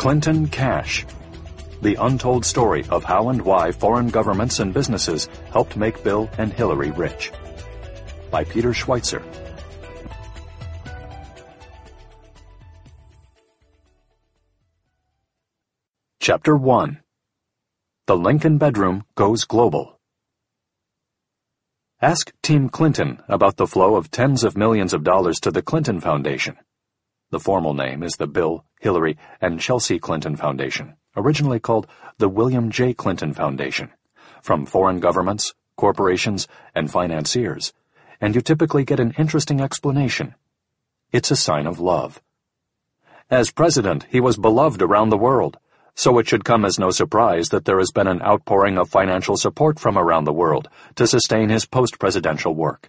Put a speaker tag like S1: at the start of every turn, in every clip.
S1: Clinton Cash. The untold story of how and why foreign governments and businesses helped make Bill and Hillary rich. By Peter Schweitzer. Chapter 1. The Lincoln Bedroom Goes Global. Ask Team Clinton about the flow of tens of millions of dollars to the Clinton Foundation. The formal name is the Bill, Hillary, and Chelsea Clinton Foundation, originally called the William J. Clinton Foundation, from foreign governments, corporations, and financiers, and you typically get an interesting explanation. It's a sign of love. As president, he was beloved around the world, so it should come as no surprise that there has been an outpouring of financial support from around the world to sustain his post-presidential work.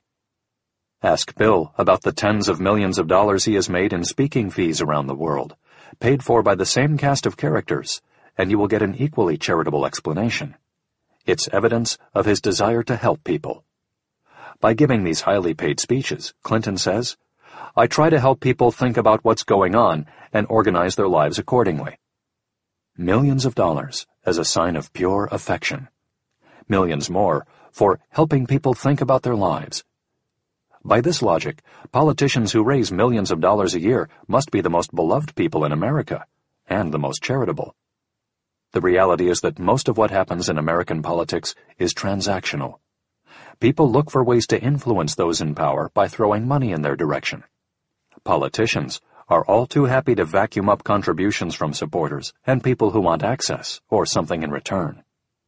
S1: Ask Bill about the tens of millions of dollars he has made in speaking fees around the world, paid for by the same cast of characters, and you will get an equally charitable explanation. It's evidence of his desire to help people. By giving these highly paid speeches, Clinton says, "I try to help people think about what's going on and organize their lives accordingly." Millions of dollars as a sign of pure affection. Millions more for helping people think about their lives. By this logic, politicians who raise millions of dollars a year must be the most beloved people in America, and the most charitable. The reality is that most of what happens in American politics is transactional. People look for ways to influence those in power by throwing money in their direction. Politicians are all too happy to vacuum up contributions from supporters and people who want access or something in return.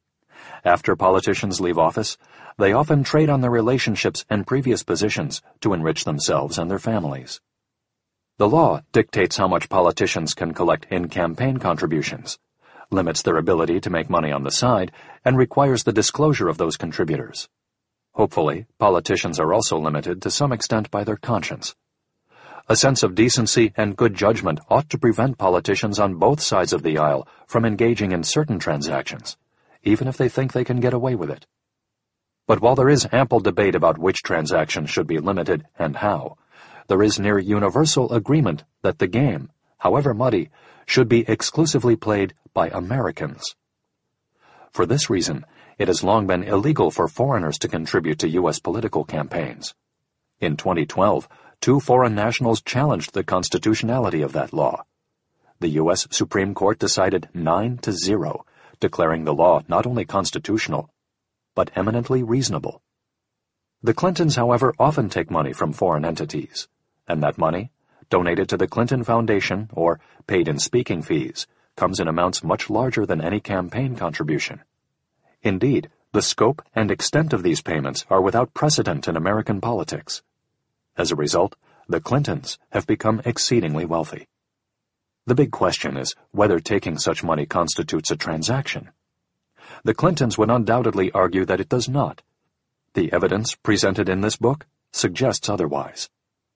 S1: After politicians leave office, they often trade on their relationships and previous positions to enrich themselves and their families. The law dictates how much politicians can collect in campaign contributions, limits their ability to make money on the side, and requires the disclosure of those contributors. Hopefully, politicians are also limited to some extent by their conscience. A sense of decency and good judgment ought to prevent politicians on both sides of the aisle from engaging in certain transactions, even if they think they can get away with it. But while there is ample debate about which transactions should be limited and how, there is near universal agreement that the game, however muddy, should be exclusively played by Americans. For this reason, it has long been illegal for foreigners to contribute to U.S. political campaigns. In 2012, 2 foreign nationals challenged the constitutionality of that law. The U.S. Supreme Court decided 9-0, declaring the law not only constitutional, but eminently reasonable. The Clintons, however, often take money from foreign entities, and that money, donated to the Clinton Foundation or paid in speaking fees, comes in amounts much larger than any campaign contribution. Indeed, the scope and extent of these payments are without precedent in American politics. As a result, the Clintons have become exceedingly wealthy. The big question is whether taking such money constitutes a transaction. The Clintons would undoubtedly argue that it does not. The evidence presented in this book suggests otherwise.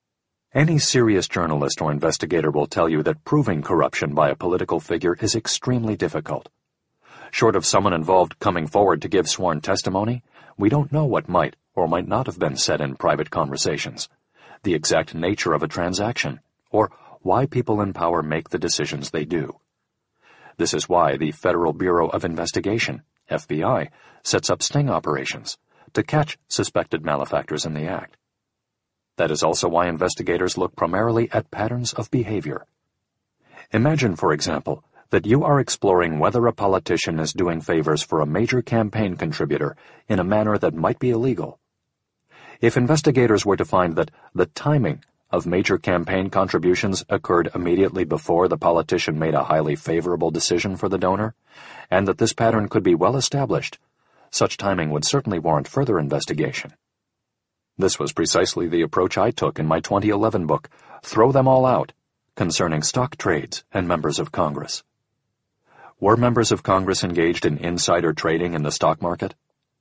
S1: Any serious journalist or investigator will tell you that proving corruption by a political figure is extremely difficult. Short of someone involved coming forward to give sworn testimony, we don't know what might or might not have been said in private conversations, the exact nature of a transaction, or why people in power make the decisions they do. This is why the Federal Bureau of Investigation, FBI, sets up sting operations to catch suspected malefactors in the act. That is also why investigators look primarily at patterns of behavior. Imagine, for example, that you are exploring whether a politician is doing favors for a major campaign contributor in a manner that might be illegal. If investigators were to find that the timing of major campaign contributions occurred immediately before the politician made a highly favorable decision for the donor, and that this pattern could be well established, such timing would certainly warrant further investigation. This was precisely the approach I took in my 2011 book, Throw Them All Out, concerning stock trades and members of Congress. Were members of Congress engaged in insider trading in the stock market?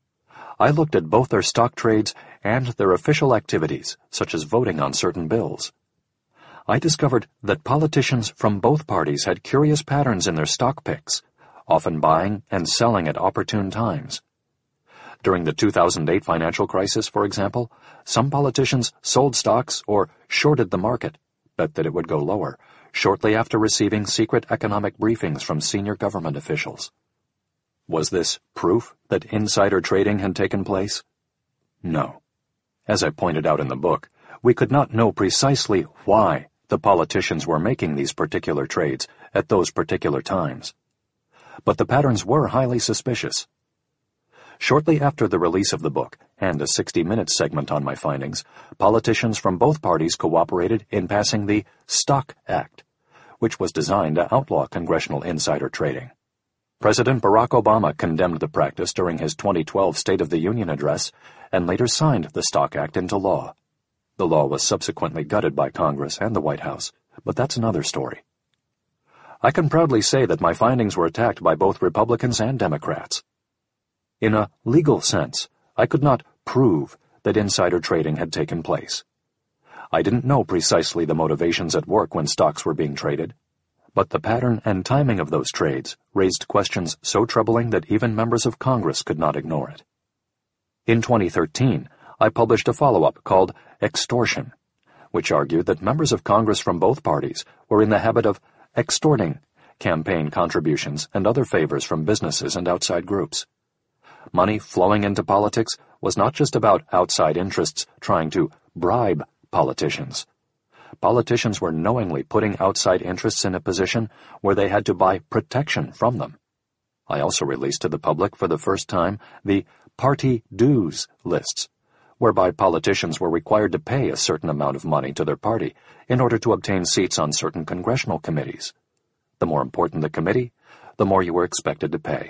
S1: I looked at both their stock trades and their official activities, such as voting on certain bills. I discovered that politicians from both parties had curious patterns in their stock picks, often buying and selling at opportune times. During the 2008 financial crisis, for example, some politicians sold stocks or shorted the market, bet that it would go lower, shortly after receiving secret economic briefings from senior government officials. Was this proof that insider trading had taken place? No. As I pointed out in the book, we could not know precisely why the politicians were making these particular trades at those particular times. But the patterns were highly suspicious. Shortly after the release of the book and a 60 Minutes segment on my findings, politicians from both parties cooperated in passing the Stock Act, which was designed to outlaw congressional insider trading. President Barack Obama condemned the practice during his 2012 State of the Union address and later signed the Stock Act into law. The law was subsequently gutted by Congress and the White House, but that's another story. I can proudly say that my findings were attacked by both Republicans and Democrats. In a legal sense, I could not prove that insider trading had taken place. I didn't know precisely the motivations at work when stocks were being traded, but the pattern and timing of those trades raised questions so troubling that even members of Congress could not ignore it. In 2013, I published a follow-up called Extortion, which argued that members of Congress from both parties were in the habit of extorting campaign contributions and other favors from businesses and outside groups. Money flowing into politics was not just about outside interests trying to bribe politicians. Politicians were knowingly putting outside interests in a position where they had to buy protection from them. I also released to the public for the first time the party dues lists, whereby politicians were required to pay a certain amount of money to their party in order to obtain seats on certain congressional committees. The more important the committee, the more you were expected to pay.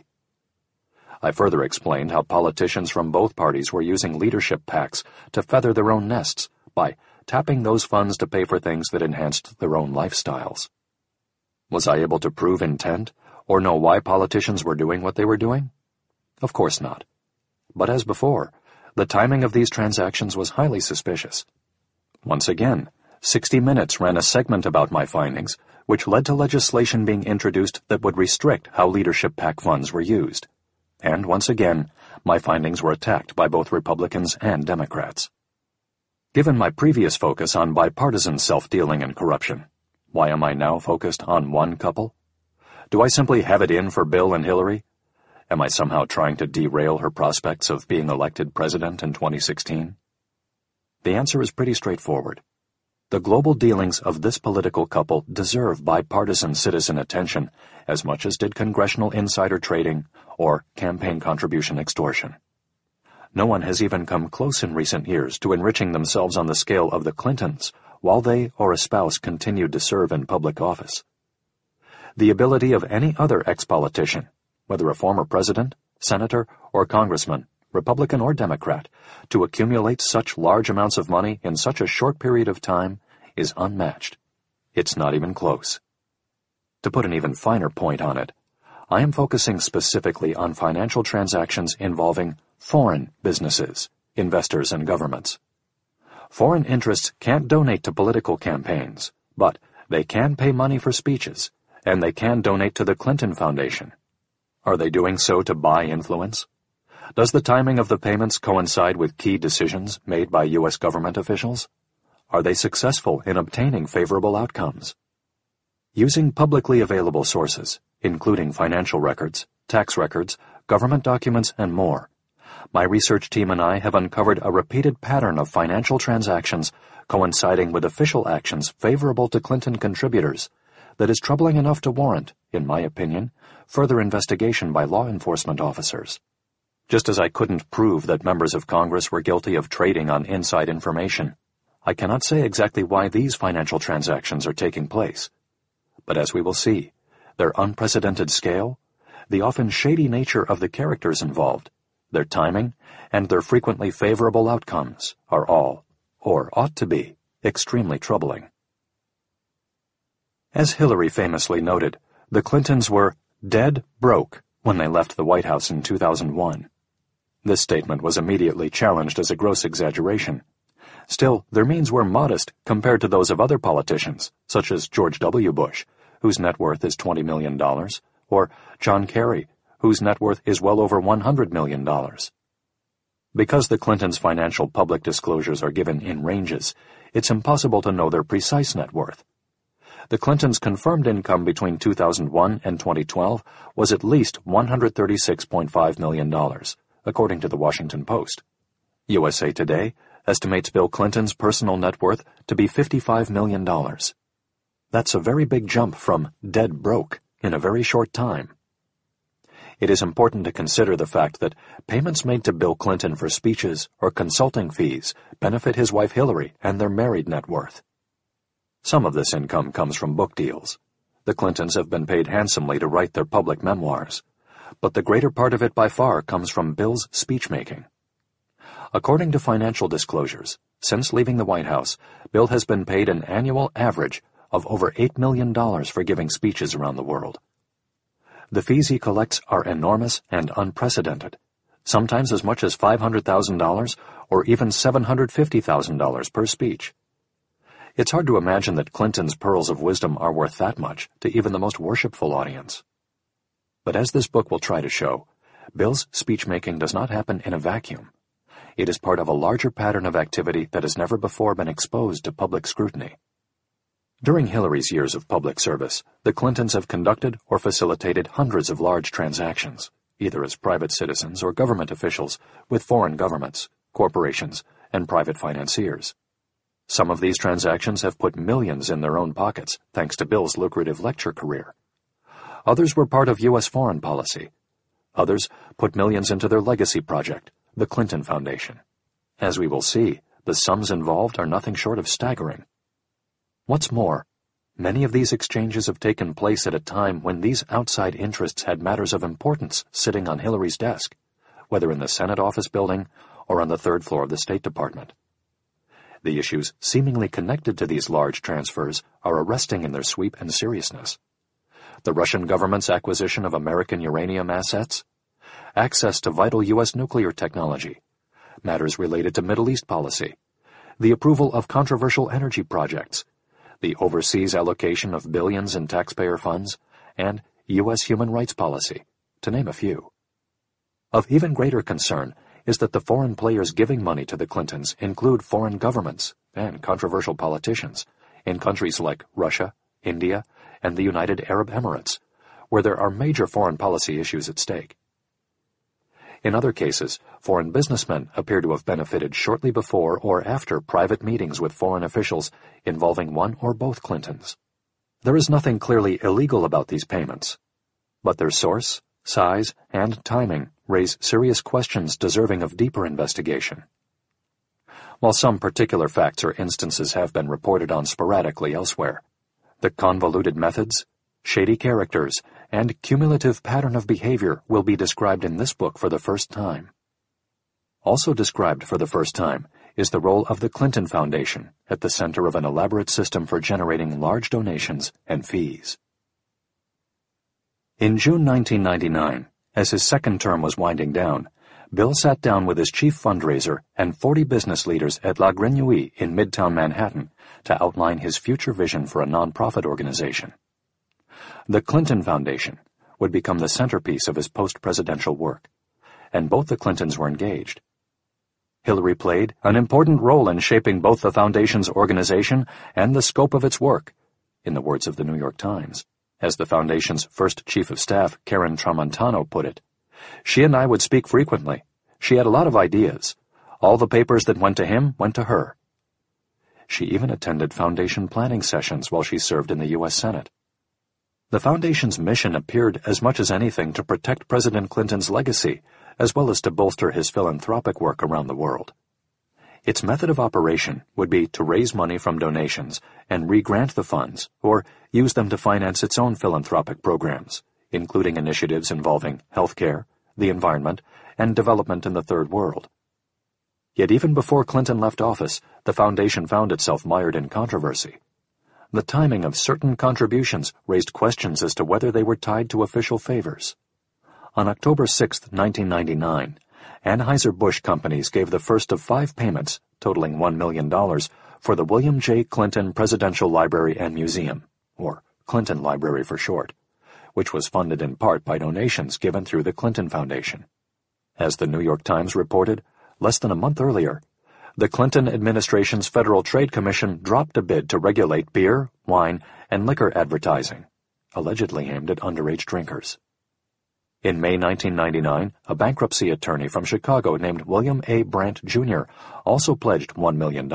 S1: I further explained how politicians from both parties were using leadership PACs to feather their own nests by tapping those funds to pay for things that enhanced their own lifestyles. Was I able to prove intent or know why politicians were doing what they were doing? Of course not. But as before, the timing of these transactions was highly suspicious. Once again, 60 Minutes ran a segment about my findings, which led to legislation being introduced that would restrict how leadership PAC funds were used. And once again, my findings were attacked by both Republicans and Democrats. Given my previous focus on bipartisan self-dealing and corruption, why am I now focused on one couple? Do I simply have it in for Bill and Hillary? Am I somehow trying to derail her prospects of being elected president in 2016? The answer is pretty straightforward. The global dealings of this political couple deserve bipartisan citizen attention as much as did congressional insider trading or campaign contribution extortion. No one has even come close in recent years to enriching themselves on the scale of the Clintons while they or a spouse continued to serve in public office. The ability of any other ex-politician, whether a former president, senator, or congressman, Republican or Democrat, to accumulate such large amounts of money in such a short period of time is unmatched. It's not even close. To put an even finer point on it, I am focusing specifically on financial transactions involving foreign businesses, investors, and governments. Foreign interests can't donate to political campaigns, but they can pay money for speeches, and they can donate to the Clinton Foundation. Are they doing so to buy influence? Does the timing of the payments coincide with key decisions made by U.S. government officials? Are they successful in obtaining favorable outcomes? Using publicly available sources, including financial records, tax records, government documents, and more, my research team and I have uncovered a repeated pattern of financial transactions coinciding with official actions favorable to Clinton contributors that is troubling enough to warrant, in my opinion, further investigation by law enforcement officers. Just as I couldn't prove that members of Congress were guilty of trading on inside information, I cannot say exactly why these financial transactions are taking place. But as we will see, their unprecedented scale, the often shady nature of the characters involved, their timing, and their frequently favorable outcomes are all, or ought to be, extremely troubling. As Hillary famously noted, the Clintons were dead broke when they left the White House in 2001. This statement was immediately challenged as a gross exaggeration. Still, their means were modest compared to those of other politicians, such as George W. Bush, whose net worth is $20 million, or John Kerry, whose net worth is well over $100 million. Because the Clintons' financial public disclosures are given in ranges, it's impossible to know their precise net worth. the Clintons' confirmed income between 2001 and 2012 was at least $136.5 million, according to the Washington Post. USA Today estimates Bill Clinton's personal net worth to be $55 million. That's a very big jump from dead broke in a very short time. It is important to consider the fact that payments made to Bill Clinton for speeches or consulting fees benefit his wife Hillary and their married net worth. Some of this income comes from book deals. The Clintons have been paid handsomely to write their public memoirs, but the greater part of it by far comes from Bill's speech-making. According to financial disclosures, since leaving the White House, Bill has been paid an annual average of over $8 million for giving speeches around the world. The fees he collects are enormous and unprecedented, sometimes as much as $500,000 or even $750,000 per speech. It's hard to imagine that Clinton's pearls of wisdom are worth that much to even the most worshipful audience. But as this book will try to show, Bill's speech-making does not happen in a vacuum. It is part of a larger pattern of activity that has never before been exposed to public scrutiny. During Hillary's years of public service, the Clintons have conducted or facilitated hundreds of large transactions, either as private citizens or government officials, with foreign governments, corporations, and private financiers. Some of these transactions have put millions in their own pockets thanks to Bill's lucrative lecture career. Others were part of U.S. foreign policy. Others put millions into their legacy project, the Clinton Foundation. As we will see, the sums involved are nothing short of staggering. What's more, many of these exchanges have taken place at a time when these outside interests had matters of importance sitting on Hillary's desk, whether in the Senate office building or on the third floor of the State Department. The issues seemingly connected to these large transfers are arresting in their sweep and seriousness. The Russian government's acquisition of American uranium assets, access to vital U.S. nuclear technology, matters related to Middle East policy, the approval of controversial energy projects, the overseas allocation of billions in taxpayer funds, and U.S. human rights policy, to name a few. Of even greater concern is that the foreign players giving money to the Clintons include foreign governments and controversial politicians in countries like Russia, India, and the United Arab Emirates, where there are major foreign policy issues at stake. In other cases, foreign businessmen appear to have benefited shortly before or after private meetings with foreign officials involving one or both Clintons. There is nothing clearly illegal about these payments, but their source, size, and timing raise serious questions deserving of deeper investigation. While some particular facts or instances have been reported on sporadically elsewhere, the convoluted methods, shady characters, and cumulative pattern of behavior will be described in this book for the first time. Also described for the first time is the role of the Clinton Foundation at the center of an elaborate system for generating large donations and fees. In June 1999, as his second term was winding down, Bill sat down with his chief fundraiser and 40 business leaders at La Grenouille in Midtown Manhattan to outline his future vision for a nonprofit organization. The Clinton Foundation would become the centerpiece of his post-presidential work, and both the Clintons were engaged. Hillary played an important role in shaping both the foundation's organization and the scope of its work, in the words of the New York Times. As the foundation's first chief of staff, Karen Tramontano, put it, "She and I would speak frequently. She had a lot of ideas. All the papers that went to him went to her." She even attended foundation planning sessions while she served in the U.S. Senate. The foundation's mission appeared as much as anything to protect President Clinton's legacy, as well as to bolster his philanthropic work around the world. Its method of operation would be to raise money from donations and re-grant the funds, or use them to finance its own philanthropic programs, including initiatives involving healthcare, the environment, and development in the Third World. Yet even before Clinton left office, the foundation found itself mired in controversy. The timing of certain contributions raised questions as to whether they were tied to official favors. On October 6, 1999, Anheuser-Busch companies gave the first of 5 payments, totaling $1 million, for the William J. Clinton Presidential Library and Museum, or Clinton Library for short, which was funded in part by donations given through the Clinton Foundation. As the New York Times reported, less than a month earlier, the Clinton administration's Federal Trade Commission dropped a bid to regulate beer, wine, and liquor advertising, allegedly aimed at underage drinkers. In May 1999, a bankruptcy attorney from Chicago named William A. Brandt, Jr. also pledged $1 million.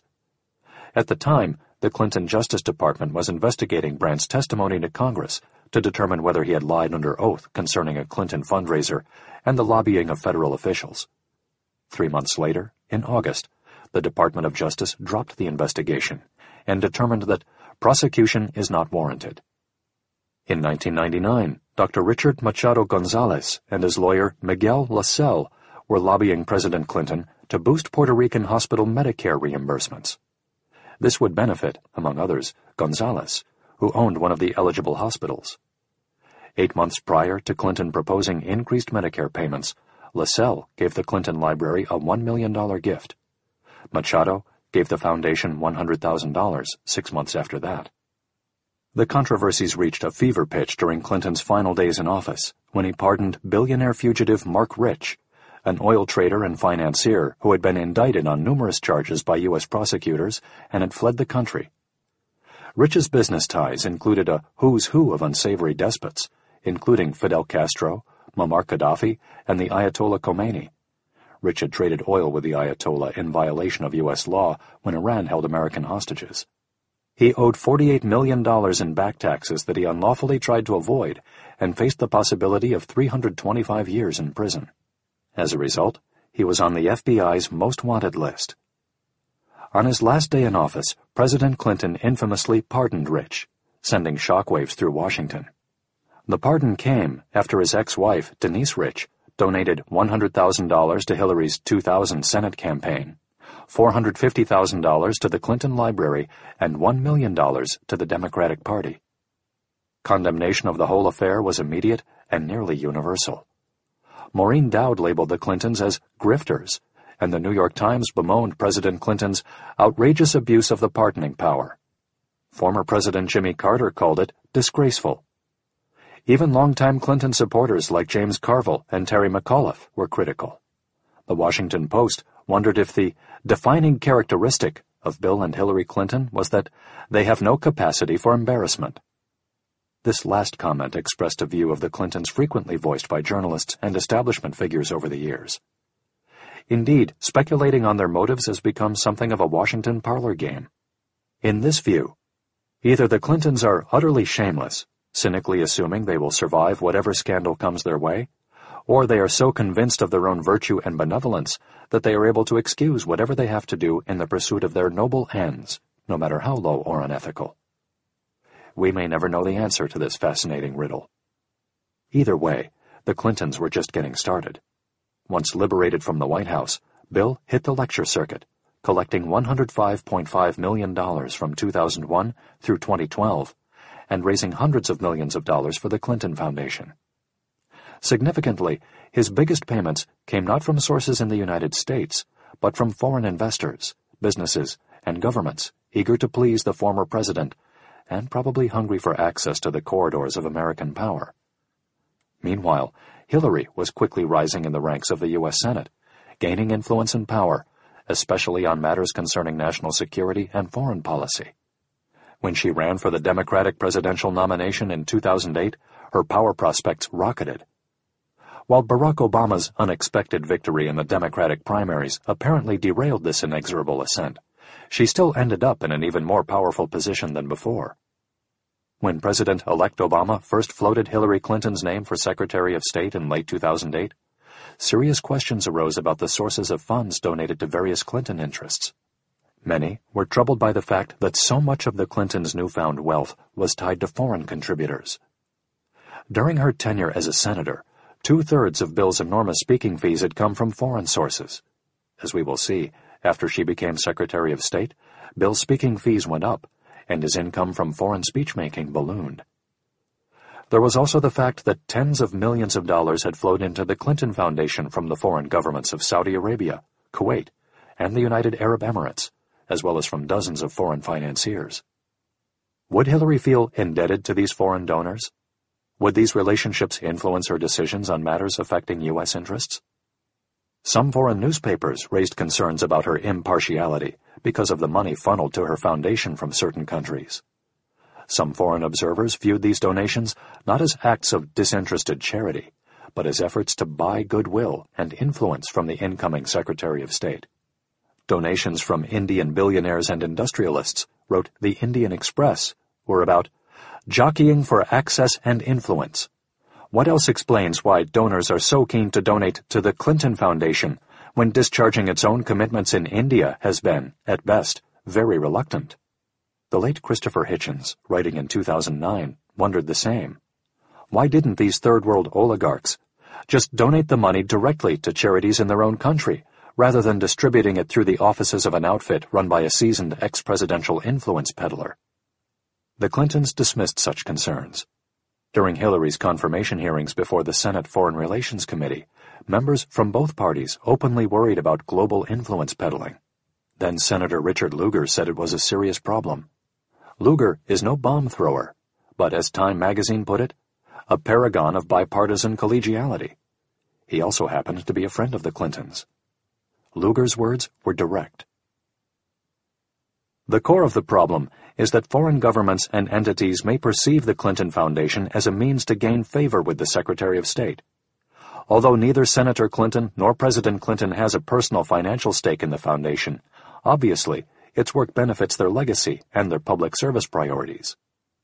S1: At the time, the Clinton Justice Department was investigating Brandt's testimony to Congress to determine whether he had lied under oath concerning a Clinton fundraiser and the lobbying of federal officials. 3 months later, in August, the Department of Justice dropped the investigation and determined that prosecution is not warranted. In 1999, Dr. Richard Machado Gonzalez and his lawyer Miguel Lascelles were lobbying President Clinton to boost Puerto Rican hospital Medicare reimbursements. This would benefit, among others, Gonzalez, who owned one of the eligible hospitals. 8 months prior to Clinton proposing increased Medicare payments, Lascelles gave the Clinton Library a $1 million gift. Machado gave the foundation $100,000 6 months after that. The controversies reached a fever pitch during Clinton's final days in office, when he pardoned billionaire fugitive Marc Rich, an oil trader and financier who had been indicted on numerous charges by U.S. prosecutors and had fled the country. Rich's business ties included a who's who of unsavory despots, including Fidel Castro, Muammar Gaddafi, and the Ayatollah Khomeini. Rich had traded oil with the Ayatollah in violation of U.S. law when Iran held American hostages. He owed $48 million in back taxes that he unlawfully tried to avoid and faced the possibility of 325 years in prison. As a result, he was on the FBI's most wanted list. On his last day in office, President Clinton infamously pardoned Rich, sending shockwaves through Washington. The pardon came after his ex-wife, Denise Rich, donated $100,000 to Hillary's 2000 Senate campaign, $450,000 to the Clinton Library, and $1 million to the Democratic Party. Condemnation of the whole affair was immediate and nearly universal. Maureen Dowd labeled the Clintons as grifters, and the New York Times bemoaned President Clinton's outrageous abuse of the pardoning power. Former President Jimmy Carter called it disgraceful. Even longtime Clinton supporters like James Carville and Terry McAuliffe were critical. The Washington Post wondered if the defining characteristic of Bill and Hillary Clinton was that they have no capacity for embarrassment. This last comment expressed a view of the Clintons frequently voiced by journalists and establishment figures over the years. Indeed, speculating on their motives has become something of a Washington parlor game. In this view, either the Clintons are utterly shameless, cynically assuming they will survive whatever scandal comes their way, or they are so convinced of their own virtue and benevolence that they are able to excuse whatever they have to do in the pursuit of their noble ends, no matter how low or unethical. We may never know the answer to this fascinating riddle. Either way, the Clintons were just getting started. Once liberated from the White House, Bill hit the lecture circuit, collecting $105.5 million from 2001 through 2012, and raising hundreds of millions of dollars for the Clinton Foundation. Significantly, his biggest payments came not from sources in the United States, but from foreign investors, businesses, and governments eager to please the former president and probably hungry for access to the corridors of American power. Meanwhile, Hillary was quickly rising in the ranks of the U.S. Senate, gaining influence and power, especially on matters concerning national security and foreign policy. When she ran for the Democratic presidential nomination in 2008, her power prospects rocketed. While Barack Obama's unexpected victory in the Democratic primaries apparently derailed this inexorable ascent, she still ended up in an even more powerful position than before. When President-elect Obama first floated Hillary Clinton's name for Secretary of State in late 2008, serious questions arose about the sources of funds donated to various Clinton interests. Many were troubled by the fact that so much of the Clintons' newfound wealth was tied to foreign contributors. During her tenure as a senator, 2/3 of Bill's enormous speaking fees had come from foreign sources. As we will see, after she became Secretary of State, Bill's speaking fees went up, and his income from foreign speech-making ballooned. There was also the fact that tens of millions of dollars had flowed into the Clinton Foundation from the foreign governments of Saudi Arabia, Kuwait, and the United Arab Emirates, as well as from dozens of foreign financiers. Would Hillary feel indebted to these foreign donors? Would these relationships influence her decisions on matters affecting U.S. interests? Some foreign newspapers raised concerns about her impartiality because of the money funneled to her foundation from certain countries. Some foreign observers viewed these donations not as acts of disinterested charity, but as efforts to buy goodwill and influence from the incoming Secretary of State. Donations from Indian billionaires and industrialists, wrote the Indian Express, were about jockeying for access and influence. What else explains why donors are so keen to donate to the Clinton Foundation when discharging its own commitments in India has been, at best, very reluctant? The late Christopher Hitchens, writing in 2009, wondered the same. Why didn't these third-world oligarchs just donate the money directly to charities in their own country, rather than distributing it through the offices of an outfit run by a seasoned ex-presidential influence peddler? The Clintons dismissed such concerns. During Hillary's confirmation hearings before the Senate Foreign Relations Committee, members from both parties openly worried about global influence peddling. Then Senator Richard Lugar said it was a serious problem. Lugar is no bomb thrower, but as Time magazine put it, a paragon of bipartisan collegiality. He also happened to be a friend of the Clintons. Lugar's words were direct. The core of the problem is that foreign governments and entities may perceive the Clinton Foundation as a means to gain favor with the Secretary of State. Although neither Senator Clinton nor President Clinton has a personal financial stake in the foundation, obviously, its work benefits their legacy and their public service priorities.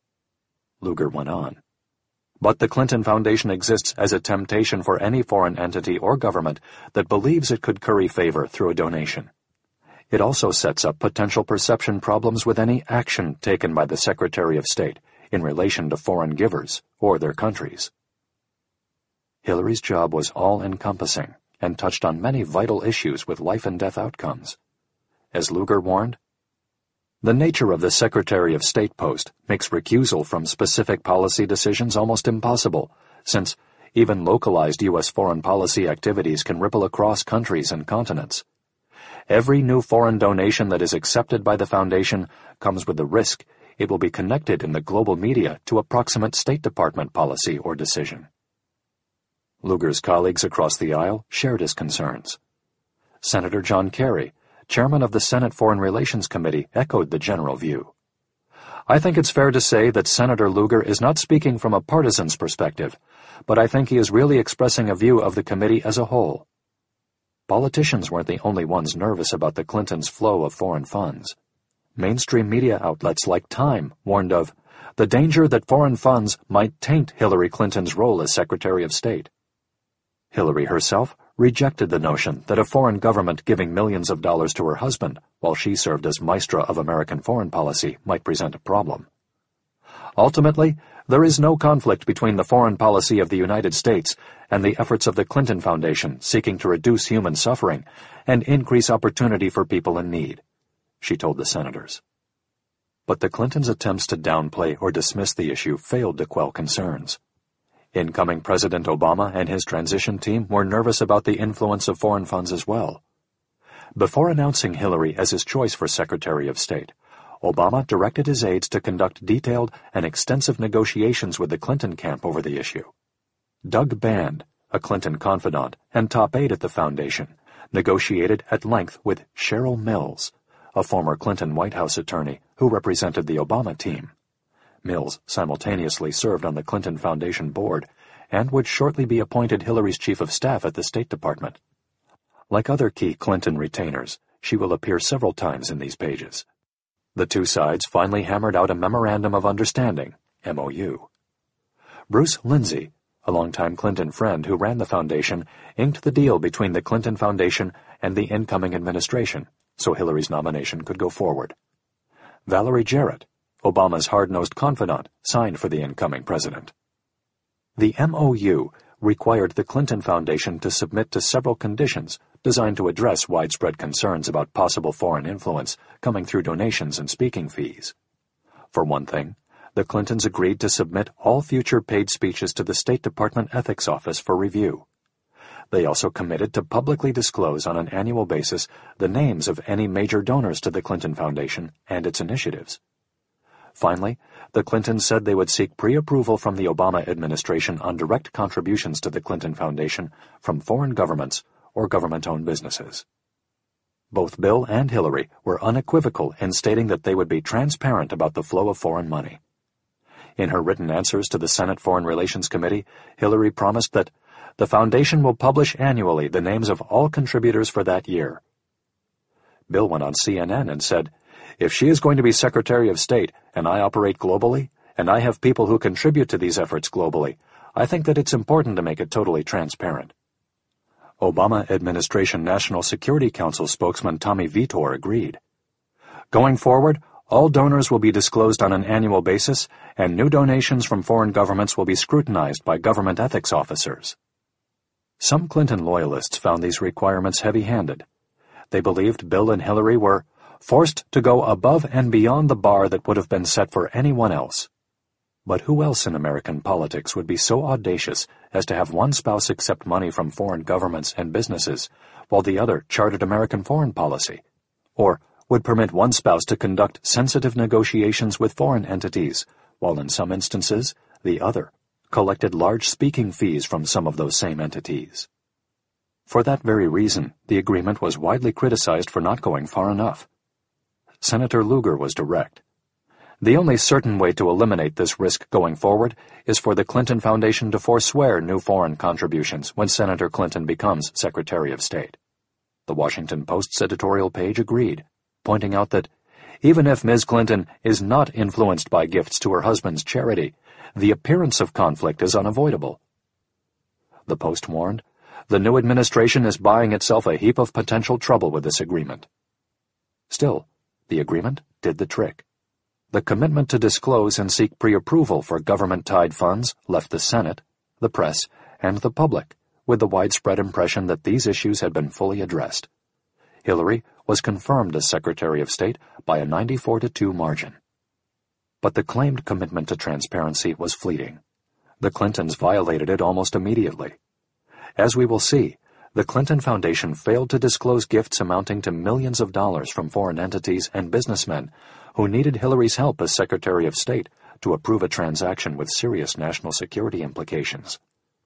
S1: Lugar went on. But the Clinton Foundation exists as a temptation for any foreign entity or government that believes it could curry favor through a donation. It also sets up potential perception problems with any action taken by the Secretary of State in relation to foreign givers or their countries. Hillary's job was all-encompassing and touched on many vital issues with life-and-death outcomes. As Lugar warned, the nature of the Secretary of State post makes recusal from specific policy decisions almost impossible, since even localized U.S. foreign policy activities can ripple across countries and continents. Every new foreign donation that is accepted by the Foundation comes with the risk it will be connected in the global media to approximate State Department policy or decision. Lugar's colleagues across the aisle shared his concerns. Senator John Kerry, chairman of the Senate Foreign Relations Committee, echoed the general view. I think it's fair to say that Senator Lugar is not speaking from a partisan's perspective, but I think he is really expressing a view of the committee as a whole. Politicians weren't the only ones nervous about the Clintons' flow of foreign funds. Mainstream media outlets like Time warned of the danger that foreign funds might taint Hillary Clinton's role as Secretary of State. Hillary herself rejected the notion that a foreign government giving millions of dollars to her husband while she served as maestra of American foreign policy might present a problem. Ultimately, there is no conflict between the foreign policy of the United States and the efforts of the Clinton Foundation seeking to reduce human suffering and increase opportunity for people in need, she told the senators. But the Clintons' attempts to downplay or dismiss the issue failed to quell concerns. Incoming President Obama and his transition team were nervous about the influence of foreign funds as well. Before announcing Hillary as his choice for Secretary of State, Obama directed his aides to conduct detailed and extensive negotiations with the Clinton camp over the issue. Doug Band, a Clinton confidant and top aide at the Foundation, negotiated at length with Cheryl Mills, a former Clinton White House attorney who represented the Obama team. Mills simultaneously served on the Clinton Foundation board and would shortly be appointed Hillary's chief of staff at the State Department. Like other key Clinton retainers, she will appear several times in these pages. The two sides finally hammered out a Memorandum of Understanding, MOU. Bruce Lindsay, a longtime Clinton friend who ran the foundation, inked the deal between the Clinton Foundation and the incoming administration, so Hillary's nomination could go forward. Valerie Jarrett, Obama's hard-nosed confidant, signed for the incoming president. The MOU required the Clinton Foundation to submit to several conditions designed to address widespread concerns about possible foreign influence coming through donations and speaking fees. For one thing, the Clintons agreed to submit all future paid speeches to the State Department Ethics Office for review. They also committed to publicly disclose on an annual basis the names of any major donors to the Clinton Foundation and its initiatives. Finally, the Clintons said they would seek pre-approval from the Obama administration on direct contributions to the Clinton Foundation from foreign governments or government-owned businesses. Both Bill and Hillary were unequivocal in stating that they would be transparent about the flow of foreign money. In her written answers to the Senate Foreign Relations Committee, Hillary promised that the foundation will publish annually the names of all contributors for that year. Bill went on CNN and said, "If she is going to be Secretary of State and I operate globally, and I have people who contribute to these efforts globally, I think that it's important to make it totally transparent." Obama administration National Security Council spokesman Tommy Vitor agreed. Going forward, all donors will be disclosed on an annual basis, and new donations from foreign governments will be scrutinized by government ethics officers. Some Clinton loyalists found these requirements heavy-handed. They believed Bill and Hillary were forced to go above and beyond the bar that would have been set for anyone else. But who else in American politics would be so audacious as to have one spouse accept money from foreign governments and businesses, while the other charted American foreign policy? Or would permit one spouse to conduct sensitive negotiations with foreign entities, while in some instances, the other collected large speaking fees from some of those same entities? For that very reason, the agreement was widely criticized for not going far enough. Senator Lugar was direct. The only certain way to eliminate this risk going forward is for the Clinton Foundation to forswear new foreign contributions when Senator Clinton becomes Secretary of State. The Washington Post's editorial page agreed, pointing out that even if Ms. Clinton is not influenced by gifts to her husband's charity, the appearance of conflict is unavoidable. The Post warned, the new administration is buying itself a heap of potential trouble with this agreement. Still, the agreement did the trick. The commitment to disclose and seek pre-approval for government-tied funds left the Senate, the press, and the public with the widespread impression that these issues had been fully addressed. Hillary was confirmed as Secretary of State by a 94-2 margin. But the claimed commitment to transparency was fleeting. The Clintons violated it almost immediately. As we will see, the Clinton Foundation failed to disclose gifts amounting to millions of dollars from foreign entities and businessmen who needed Hillary's help as Secretary of State to approve a transaction with serious national security implications.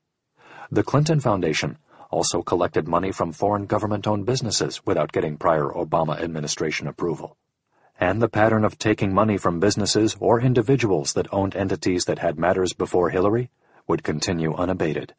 S1: The Clinton Foundation also collected money from foreign government-owned businesses without getting prior Obama administration approval. And the pattern of taking money from businesses or individuals that owned entities that had matters before Hillary would continue unabated.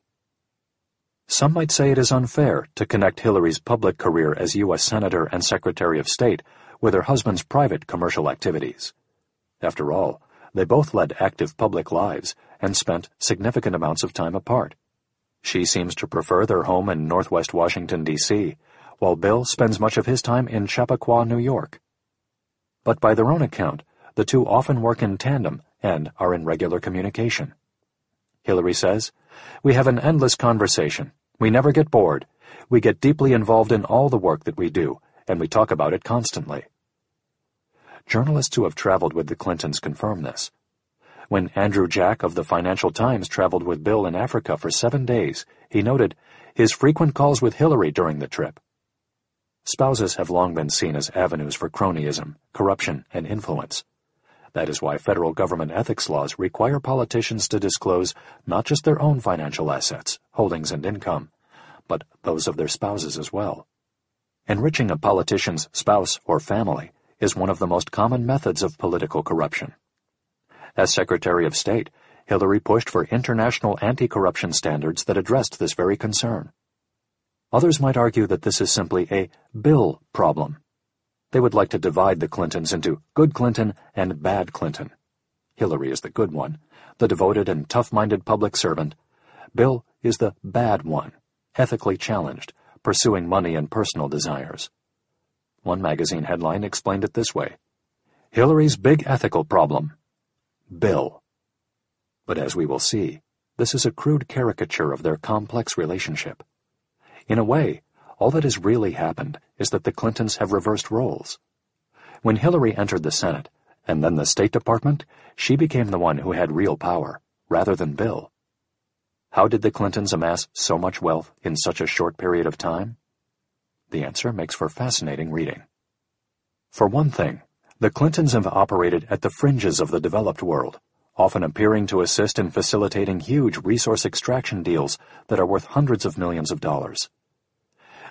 S1: Some might say it is unfair to connect Hillary's public career as U.S. Senator and Secretary of State with her husband's private commercial activities. After all, they both led active public lives and spent significant amounts of time apart. She seems to prefer their home in Northwest Washington, D.C., while Bill spends much of his time in Chappaqua, New York. But by their own account, the two often work in tandem and are in regular communication. Hillary says, "We have an endless conversation. We never get bored. We get deeply involved in all the work that we do, and we talk about it constantly." Journalists who have traveled with the Clintons confirm this. When Andrew Jack of the Financial Times traveled with Bill in Africa for 7 days, he noted his frequent calls with Hillary during the trip. Spouses have long been seen as avenues for cronyism, corruption, and influence. That is why federal government ethics laws require politicians to disclose not just their own financial assets, holdings, and income, but those of their spouses as well. Enriching a politician's spouse or family is one of the most common methods of political corruption. As Secretary of State, Hillary pushed for international anti-corruption standards that addressed this very concern. Others might argue that this is simply a Bill problem. They would like to divide the Clintons into good Clinton and bad Clinton. Hillary is the good one, the devoted and tough-minded public servant. Bill is the bad one, ethically challenged, pursuing money and personal desires. One magazine headline explained it this way: Hillary's big ethical problem, Bill. But as we will see, this is a crude caricature of their complex relationship. In a way, all that has really happened is that the Clintons have reversed roles. When Hillary entered the Senate, and then the State Department, she became the one who had real power, rather than Bill. How did the Clintons amass so much wealth in such a short period of time? The answer makes for fascinating reading. For one thing, the Clintons have operated at the fringes of the developed world, often appearing to assist in facilitating huge resource extraction deals that are worth hundreds of millions of dollars.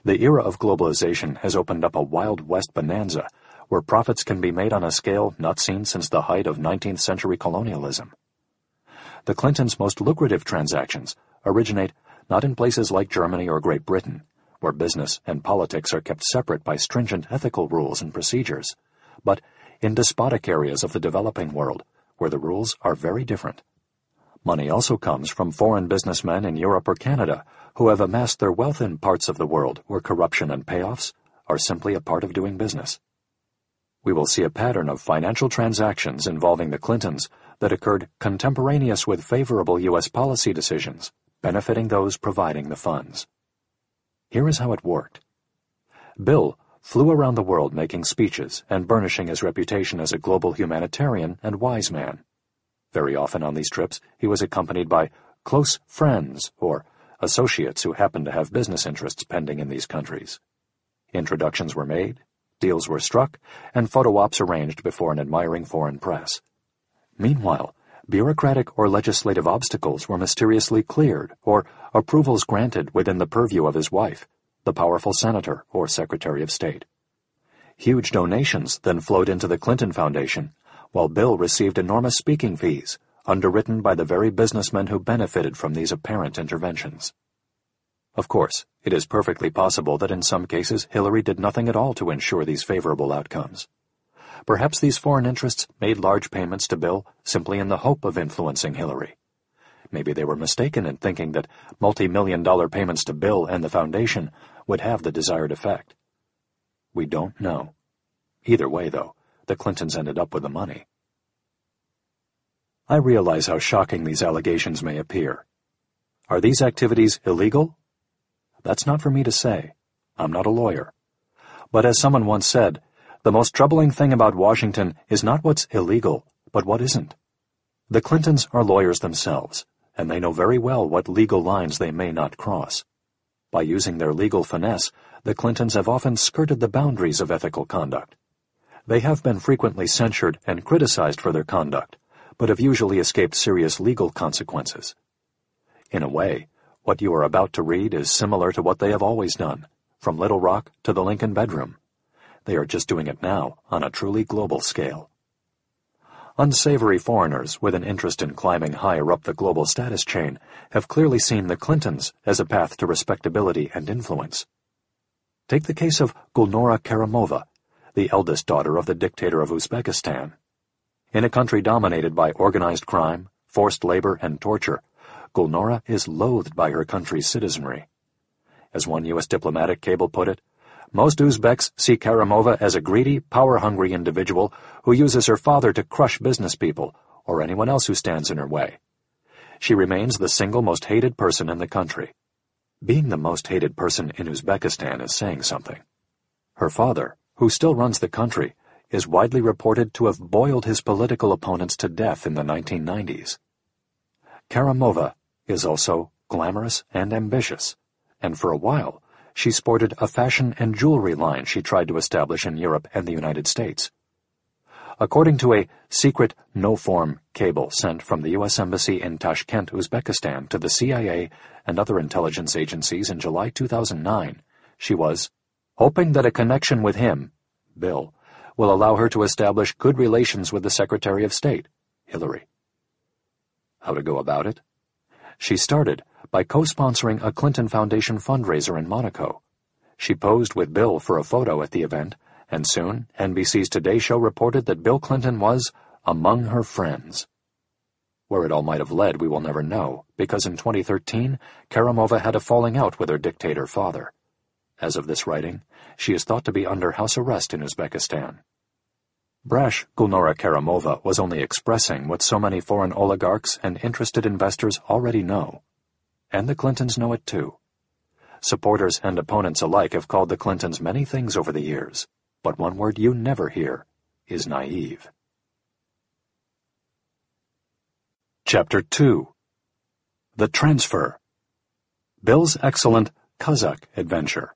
S1: The era of globalization has opened up a Wild West bonanza where profits can be made on a scale not seen since the height of 19th century colonialism. The Clintons' most lucrative transactions originate not in places like Germany or Great Britain, where business and politics are kept separate by stringent ethical rules and procedures, but in despotic areas of the developing world, where the rules are very different. Money also comes from foreign businessmen in Europe or Canada who have amassed their wealth in parts of the world where corruption and payoffs are simply a part of doing business. We will see a pattern of financial transactions involving the Clintons that occurred contemporaneous with favorable U.S. policy decisions, benefiting those providing the funds. Here is how it worked. Bill flew around the world making speeches and burnishing his reputation as a global humanitarian and wise man. Very often on these trips, he was accompanied by close friends or associates who happened to have business interests pending in these countries. Introductions were made, deals were struck, and photo ops arranged before an admiring foreign press. Meanwhile, bureaucratic or legislative obstacles were mysteriously cleared or approvals granted within the purview of his wife, the powerful senator or secretary of state. Huge donations then flowed into the Clinton Foundation, while Bill received enormous speaking fees, underwritten by the very businessmen who benefited from these apparent interventions. Of course, it is perfectly possible that in some cases Hillary did nothing at all to ensure these favorable outcomes. Perhaps these foreign interests made large payments to Bill simply in the hope of influencing Hillary. Maybe they were mistaken in thinking that multi-million-dollar payments to Bill and the foundation would have the desired effect. We don't know. Either way, though, the Clintons ended up with the money. I realize how shocking these allegations may appear. Are these activities illegal? That's not for me to say. I'm not a lawyer. But as someone once said, the most troubling thing about Washington is not what's illegal, but what isn't. The Clintons are lawyers themselves, and they know very well what legal lines they may not cross. By using their legal finesse, the Clintons have often skirted the boundaries of ethical conduct. They have been frequently censured and criticized for their conduct, but have usually escaped serious legal consequences. In a way, what you are about to read is similar to what they have always done, from Little Rock to the Lincoln bedroom. They are just doing it now on a truly global scale. Unsavory foreigners with an interest in climbing higher up the global status chain have clearly seen the Clintons as a path to respectability and influence. Take the case of Gulnora Karimova, the eldest daughter of the dictator of Uzbekistan. In a country dominated by organized crime, forced labor, and torture, Gulnora is loathed by her country's citizenry. As one U.S. diplomatic cable put it, most Uzbeks see Karimova as a greedy, power-hungry individual who uses her father to crush business people or anyone else who stands in her way. She remains the single most hated person in the country. Being the most hated person in Uzbekistan is saying something. Her father, who still runs the country, is widely reported to have boiled his political opponents to death in the 1990s. Karimova is also glamorous and ambitious, and for a while she sported a fashion and jewelry line she tried to establish in Europe and the United States. According to a secret no-form cable sent from the U.S. Embassy in Tashkent, Uzbekistan to the CIA and other intelligence agencies in July 2009, she was hoping that a connection with him, Bill, will allow her to establish good relations with the Secretary of State, Hillary. How to go about it? She started by co-sponsoring a Clinton Foundation fundraiser in Monaco. She posed with Bill for a photo at the event, and soon NBC's Today Show reported that Bill Clinton was among her friends. Where it all might have led, we will never know, because in 2013, Karimova had a falling out with her dictator father. As of this writing, she is thought to be under house arrest in Uzbekistan. Brash Gulnora Karimova was only expressing what so many foreign oligarchs and interested investors already know. And the Clintons know it too. Supporters and opponents alike have called the Clintons many things over the years, but one word you never hear is naive. Chapter 2. The Transfer. Bill's excellent Kazakh adventure.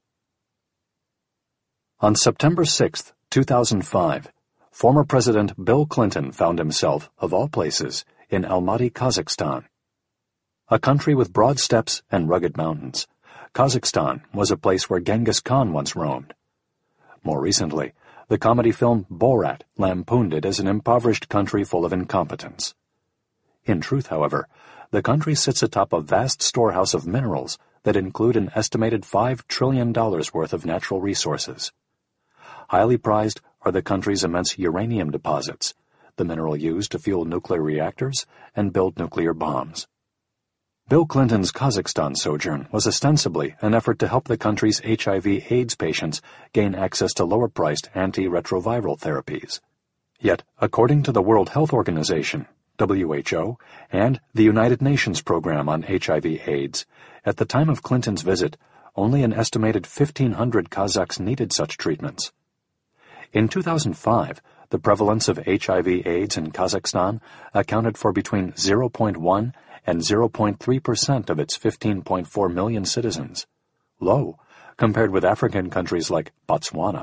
S1: On September 6, 2005, former President Bill Clinton found himself, of all places, in Almaty, Kazakhstan. A country with broad steppes and rugged mountains, Kazakhstan was a place where Genghis Khan once roamed. More recently, the comedy film Borat lampooned it as an impoverished country full of incompetence. In truth, however, the country sits atop a vast storehouse of minerals that include an estimated $5 trillion worth of natural resources. Highly prized are the country's immense uranium deposits, the mineral used to fuel nuclear reactors and build nuclear bombs. Bill Clinton's Kazakhstan sojourn was ostensibly an effort to help the country's HIV/AIDS patients gain access to lower-priced antiretroviral therapies. Yet, according to the World Health Organization, WHO, and the United Nations Program on HIV/AIDS, at the time of Clinton's visit, only an estimated 1,500 Kazakhs needed such treatments. In 2005, the prevalence of HIV/AIDS in Kazakhstan accounted for between 0.1 and 0.3% of its 15.4 million citizens, low compared with African countries like Botswana,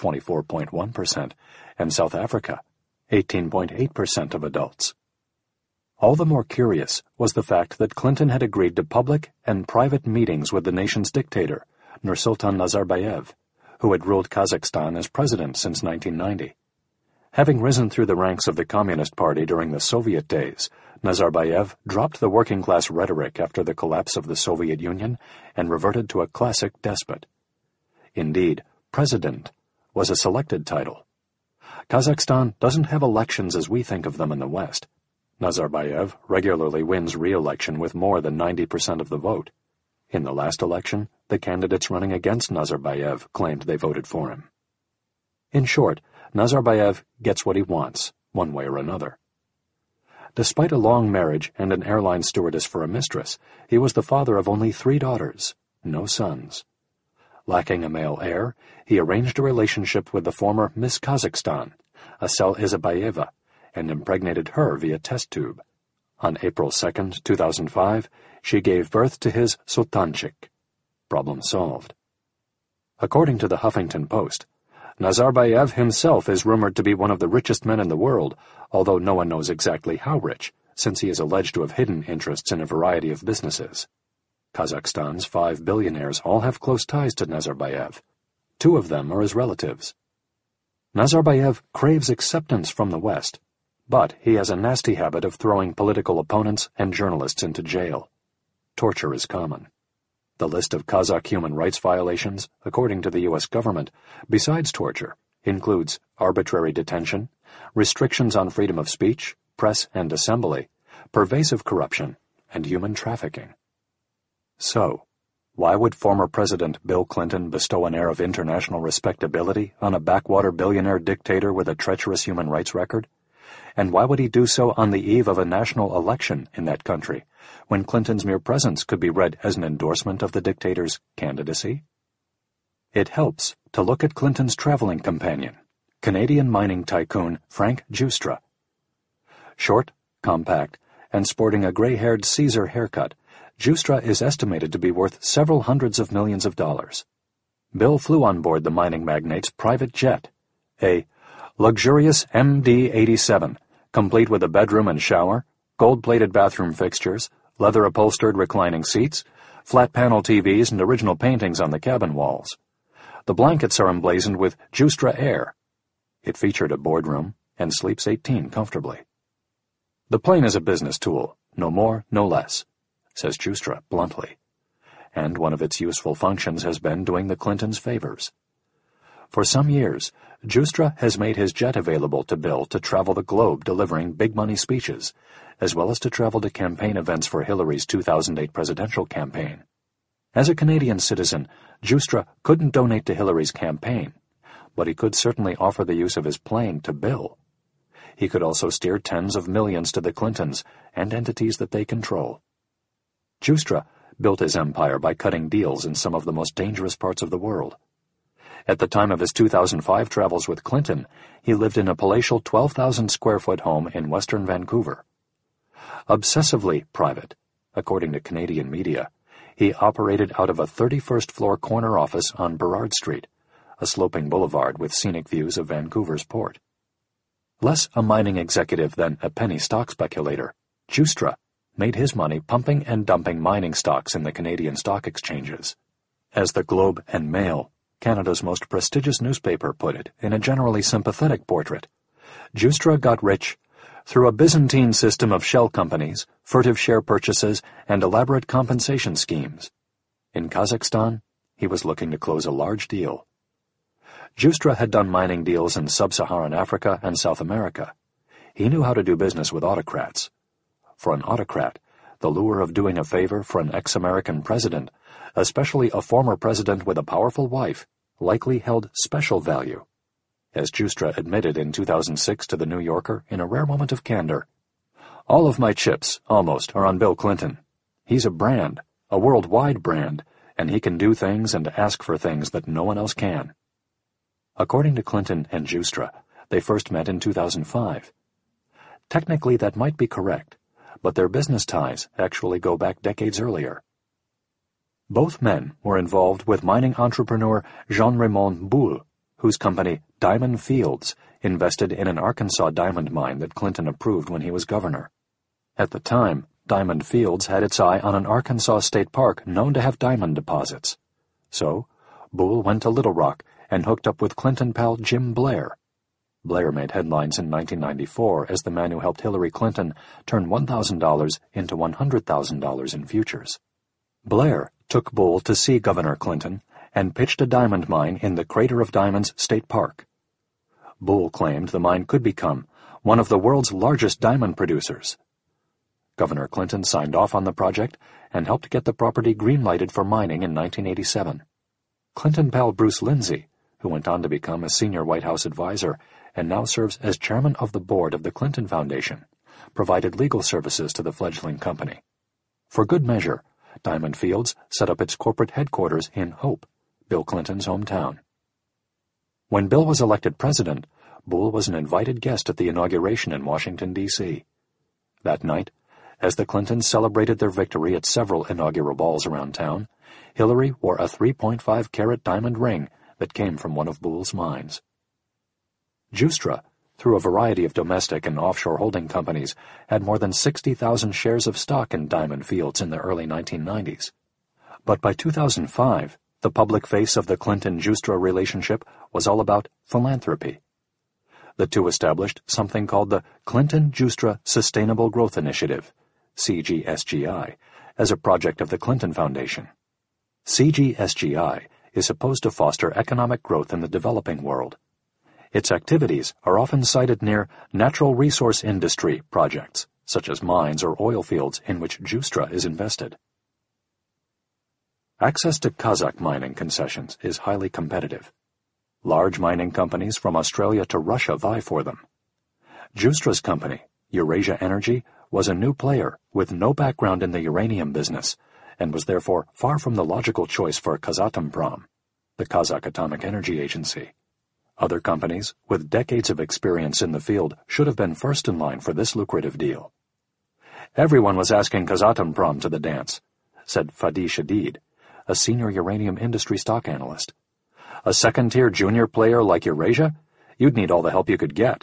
S1: 24.1%, and South Africa, 18.8% of adults. All the more curious was the fact that Clinton had agreed to public and private meetings with the nation's dictator, Nursultan Nazarbayev, who had ruled Kazakhstan as president since 1990. Having risen through the ranks of the Communist Party during the Soviet days, Nazarbayev dropped the working-class rhetoric after the collapse of the Soviet Union and reverted to a classic despot. Indeed, president was a selected title. Kazakhstan doesn't have elections as we think of them in the West. Nazarbayev regularly wins re-election with more than 90% of the vote. In the last election, the candidates running against Nazarbayev claimed they voted for him. In short, Nazarbayev gets what he wants, one way or another. Despite a long marriage and an airline stewardess for a mistress, he was the father of only 3 daughters, no sons. Lacking a male heir, he arranged a relationship with the former Miss Kazakhstan, Asel Izabayeva, and impregnated her via test tube. On April 2, 2005, she gave birth to his Sultanchik. Problem solved. According to the Huffington Post, Nazarbayev himself is rumored to be one of the richest men in the world, although no one knows exactly how rich, since he is alleged to have hidden interests in a variety of businesses. Kazakhstan's 5 billionaires all have close ties to Nazarbayev. 2 of them are his relatives. Nazarbayev craves acceptance from the West, but he has a nasty habit of throwing political opponents and journalists into jail. Torture is common. The list of Kazakh human rights violations, according to the U.S. government, besides torture, includes arbitrary detention, restrictions on freedom of speech, press and assembly, pervasive corruption, and human trafficking. So, why would former President Bill Clinton bestow an air of international respectability on a backwater billionaire dictator with a treacherous human rights record? And why would he do so on the eve of a national election in that country, when Clinton's mere presence could be read as an endorsement of the dictator's candidacy? It helps to look at Clinton's traveling companion, Canadian mining tycoon Frank Giustra. Short, compact, and sporting a gray-haired Caesar haircut, Giustra is estimated to be worth several hundreds of millions of dollars. Bill flew on board the mining magnate's private jet, a luxurious MD-87, complete with a bedroom and shower, gold-plated bathroom fixtures, leather-upholstered reclining seats, flat-panel TVs, and original paintings on the cabin walls. The blankets are emblazoned with Giustra Air. It featured a boardroom and sleeps 18 comfortably. The plane is a business tool, no more, no less, says Giustra bluntly, and one of its useful functions has been doing the Clintons favors. For some years, Giustra has made his jet available to Bill to travel the globe delivering big-money speeches, as well as to travel to campaign events for Hillary's 2008 presidential campaign. As a Canadian citizen, Giustra couldn't donate to Hillary's campaign, but he could certainly offer the use of his plane to Bill. He could also steer tens of millions to the Clintons and entities that they control. Giustra built his empire by cutting deals in some of the most dangerous parts of the world. At the time of his 2005 travels with Clinton, he lived in a palatial 12,000-square-foot home in western Vancouver. Obsessively private, according to Canadian media, he operated out of a 31st-floor corner office on Burrard Street, a sloping boulevard with scenic views of Vancouver's port. Less a mining executive than a penny stock speculator, Giustra made his money pumping and dumping mining stocks in the Canadian stock exchanges. As the Globe and Mail, Canada's most prestigious newspaper, put it in a generally sympathetic portrait, Giustra got rich through a Byzantine system of shell companies, furtive share purchases, and elaborate compensation schemes. In Kazakhstan, he was looking to close a large deal. Giustra had done mining deals in sub-Saharan Africa and South America. He knew how to do business with autocrats. For an autocrat, the lure of doing a favor for an ex-American president, especially a former president with a powerful wife, likely held special value. As Giustra admitted in 2006 to The New Yorker in a rare moment of candor, "All of my chips, almost, are on Bill Clinton. He's a brand, a worldwide brand, and he can do things and ask for things that no one else can." According to Clinton and Giustra, they first met in 2005. Technically, that might be correct, but their business ties actually go back decades earlier. Both men were involved with mining entrepreneur Jean-Raymond Boule, whose company Diamond Fields invested in an Arkansas diamond mine that Clinton approved when he was governor. At the time, Diamond Fields had its eye on an Arkansas state park known to have diamond deposits. So, Boule went to Little Rock and hooked up with Clinton pal Jim Blair. Blair made headlines in 1994 as the man who helped Hillary Clinton turn $1,000 into $100,000 in futures. Blair took Boule to see Governor Clinton and pitched a diamond mine in the Crater of Diamonds State Park. Boule claimed the mine could become one of the world's largest diamond producers. Governor Clinton signed off on the project and helped get the property green-lighted for mining in 1987. Clinton pal Bruce Lindsay, who went on to become a senior White House advisor and now serves as chairman of the board of the Clinton Foundation, provided legal services to the fledgling company. For good measure, Diamond Fields set up its corporate headquarters in Hope, Bill Clinton's hometown. When Bill was elected president, Boule was an invited guest at the inauguration in Washington, D.C. That night, as the Clintons celebrated their victory at several inaugural balls around town, Hillary wore a 3.5-carat diamond ring that came from one of Boule's mines. Giustra, through a variety of domestic and offshore holding companies, had more than 60,000 shares of stock in Diamond Fields in the early 1990s. But by 2005, the public face of the Clinton-Giustra relationship was all about philanthropy. The two established something called the Clinton-Giustra Sustainable Growth Initiative, CGSGI, as a project of the Clinton Foundation. CGSGI is supposed to foster economic growth in the developing world. Its activities are often cited near natural resource industry projects, such as mines or oil fields in which Giustra is invested. Access to Kazakh mining concessions is highly competitive. Large mining companies from Australia to Russia vie for them. Giustra's company, Eurasia Energy, was a new player with no background in the uranium business and was therefore far from the logical choice for Kazatomprom, the Kazakh Atomic Energy Agency. Other companies with decades of experience in the field should have been first in line for this lucrative deal. Everyone was asking Kazatomprom to the dance, said Fadi Shadid, a senior uranium industry stock analyst. A second-tier junior player like Eurasia? You'd need all the help you could get.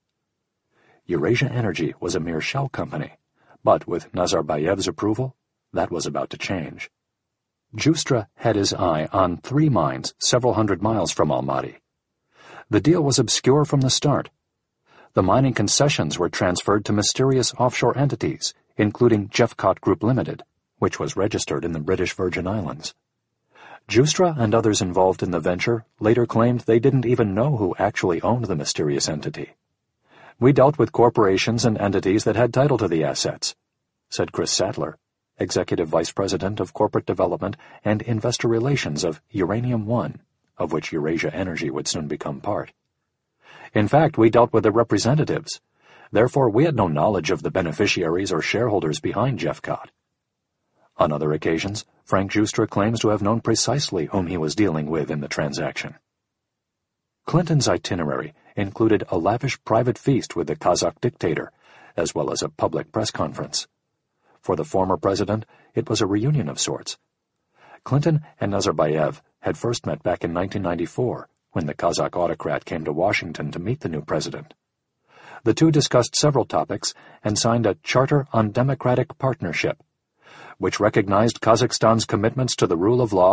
S1: Eurasia Energy was a mere shell company, but with Nazarbayev's approval, that was about to change. Giustra had his eye on 3 mines several hundred miles from Almaty. The deal was obscure from the start. The mining concessions were transferred to mysterious offshore entities, including Jeffcott Group Limited, which was registered in the British Virgin Islands. Giustra and others involved in the venture later claimed they didn't even know who actually owned the mysterious entity. "We dealt with corporations and entities that had title to the assets," said Chris Sadler, Executive Vice President of Corporate Development and Investor Relations of Uranium One, of which Eurasia Energy would soon become part. "In fact, we dealt with the representatives. Therefore, we had no knowledge of the beneficiaries or shareholders behind Jeffcott." On other occasions, Frank Giustra claims to have known precisely whom he was dealing with in the transaction. Clinton's itinerary included a lavish private feast with the Kazakh dictator, as well as a public press conference. For the former president, it was a reunion of sorts. Clinton and Nazarbayev had first met back in 1994, when the Kazakh autocrat came to Washington to meet the new president. The two discussed several topics and signed a Charter on Democratic Partnership, which recognized Kazakhstan's commitments to the rule of law,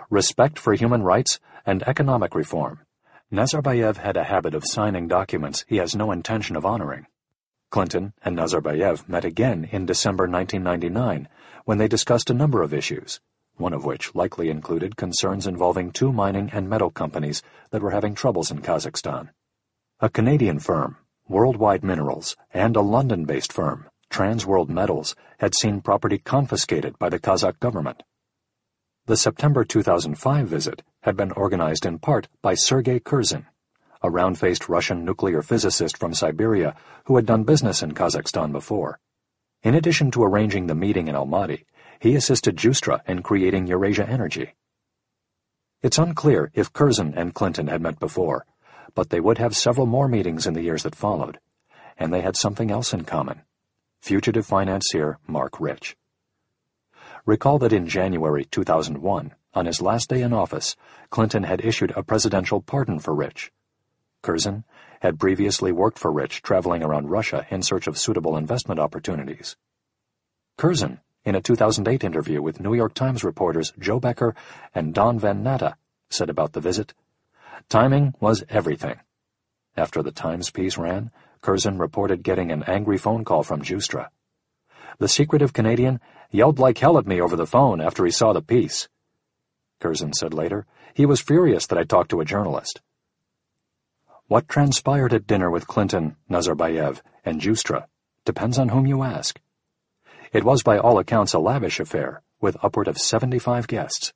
S1: respect for human rights, and economic reform. Nazarbayev had a habit of signing documents he has no intention of honoring. Clinton and Nazarbayev met again in December 1999 when they discussed a number of issues, one of which likely included concerns involving two mining and metal companies that were having troubles in Kazakhstan. A Canadian firm, Worldwide Minerals, and a London-based firm, Trans World Metals, had seen property confiscated by the Kazakh government. The September 2005 visit had been organized in part by Sergei Kurzin, a round-faced Russian nuclear physicist from Siberia who had done business in Kazakhstan before. In addition to arranging the meeting in Almaty, he assisted Justra in creating Eurasia Energy. It's unclear if Kurzin and Clinton had met before, but they would have several more meetings in the years that followed, and they had something else in common: fugitive financier Marc Rich. Recall that in January 2001, on his last day in office, Clinton had issued a presidential pardon for Rich. Kurzin had previously worked for Rich, traveling around Russia in search of suitable investment opportunities. Kurzin, in a 2008 interview with New York Times reporters Joe Becker and Don Van Natta, said about the visit, "Timing was everything." After the Times piece ran, Kurzin reported getting an angry phone call from Justra. "The secretive Canadian yelled like hell at me over the phone after he saw the piece." Kurzin said later, "He was furious that I talked to a journalist." What transpired at dinner with Clinton, Nazarbayev, and Justra depends on whom you ask. It was by all accounts a lavish affair, with upward of 75 guests.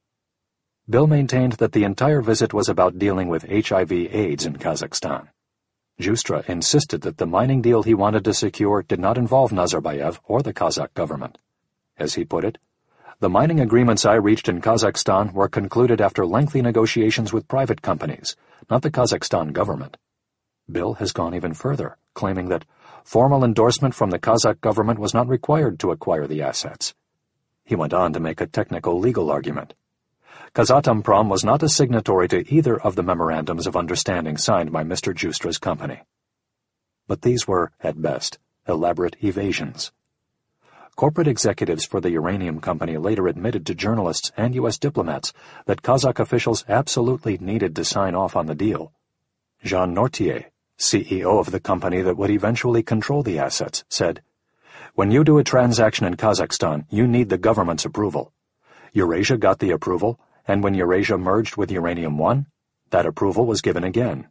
S1: Bill maintained that the entire visit was about dealing with HIV/AIDS in Kazakhstan. Justra insisted that the mining deal he wanted to secure did not involve Nazarbayev or the Kazakh government. As he put it, "The mining agreements I reached in Kazakhstan were concluded after lengthy negotiations with private companies, not the Kazakhstan government." Bill has gone even further, claiming that formal endorsement from the Kazakh government was not required to acquire the assets. He went on to make a technical legal argument. Kazatomprom was not a signatory to either of the memorandums of understanding signed by Mr. Justra's company. But these were, at best, elaborate evasions. Corporate executives for the uranium company later admitted to journalists and U.S. diplomats that Kazakh officials absolutely needed to sign off on the deal. Jean Nortier, CEO of the company that would eventually control the assets, said, "When you do a transaction in Kazakhstan, you need the government's approval. Eurasia got the approval, and when Eurasia merged with Uranium One, that approval was given again."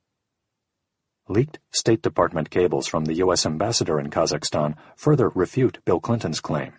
S1: Leaked State Department cables from the U.S. ambassador in Kazakhstan further refute Bill Clinton's claim.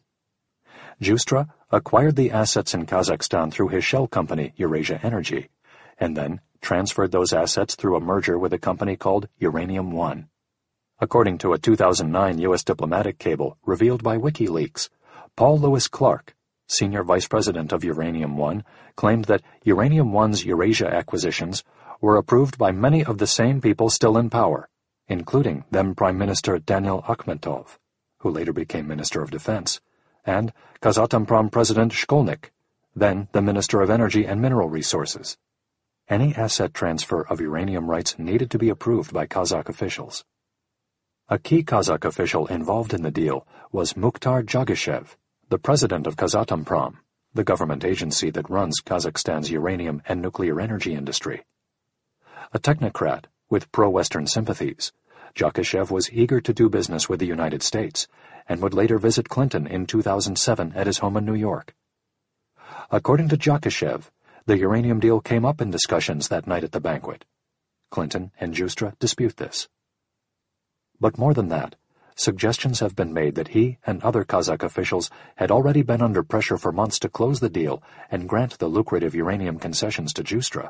S1: Justra acquired the assets in Kazakhstan through his shell company, Eurasia Energy, and then transferred those assets through a merger with a company called Uranium One. According to a 2009 U.S. diplomatic cable revealed by WikiLeaks, Paul Lewis Clark, senior vice president of Uranium One, claimed that Uranium One's Eurasia acquisitions were approved by many of the same people still in power, including then Prime Minister Daniel Akhmetov, who later became Minister of Defense, and Kazatomprom President Shkolnik, then the Minister of Energy and Mineral Resources. Any asset transfer of uranium rights needed to be approved by Kazakh officials. A key Kazakh official involved in the deal was Mukhtar Jagashev, the president of Kazatomprom, the government agency that runs Kazakhstan's uranium and nuclear energy industry. A technocrat with pro-Western sympathies, Jagashev was eager to do business with the United States and would later visit Clinton in 2007 at his home in New York. According to Jagashev, the uranium deal came up in discussions that night at the banquet. Clinton and Justra dispute this. But more than that, suggestions have been made that he and other Kazakh officials had already been under pressure for months to close the deal and grant the lucrative uranium concessions to Justra.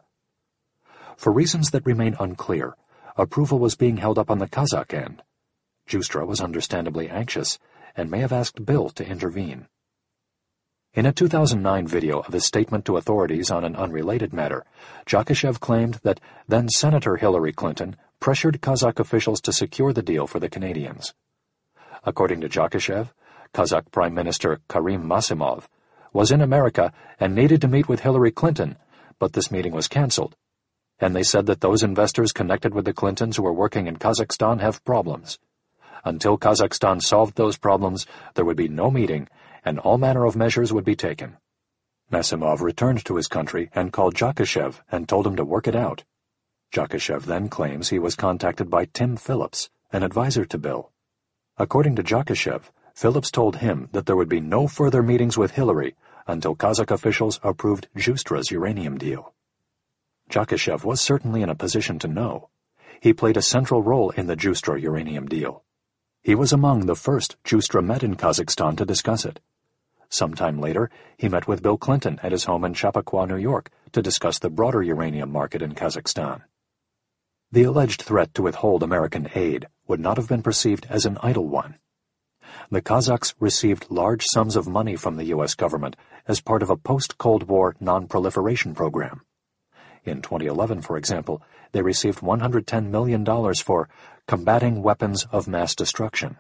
S1: For reasons that remain unclear, approval was being held up on the Kazakh end. Justra was understandably anxious and may have asked Bill to intervene. In a 2009 video of his statement to authorities on an unrelated matter, Jagashev claimed that then-Senator Hillary Clinton pressured Kazakh officials to secure the deal for the Canadians. According to Jagashev, Kazakh Prime Minister Karim Masimov was in America and needed to meet with Hillary Clinton, but this meeting was canceled. And they said that those investors connected with the Clintons who were working in Kazakhstan have problems. Until Kazakhstan solved those problems, there would be no meeting, and all manner of measures would be taken. Masimov returned to his country and called Jakashev and told him to work it out. Jakashev then claims he was contacted by Tim Phillips, an advisor to Bill. According to Jakashev, Phillips told him that there would be no further meetings with Hillary until Kazakh officials approved Zhustra's uranium deal. Jakashev was certainly in a position to know. He played a central role in the Zhustra uranium deal. He was among the first Zhustra met in Kazakhstan to discuss it. Sometime later, he met with Bill Clinton at his home in Chappaqua, New York, to discuss the broader uranium market in Kazakhstan. The alleged threat to withhold American aid would not have been perceived as an idle one. The Kazakhs received large sums of money from the U.S. government as part of a post-Cold War non-proliferation program. In 2011, for example, they received $110 million for combating weapons of mass destruction.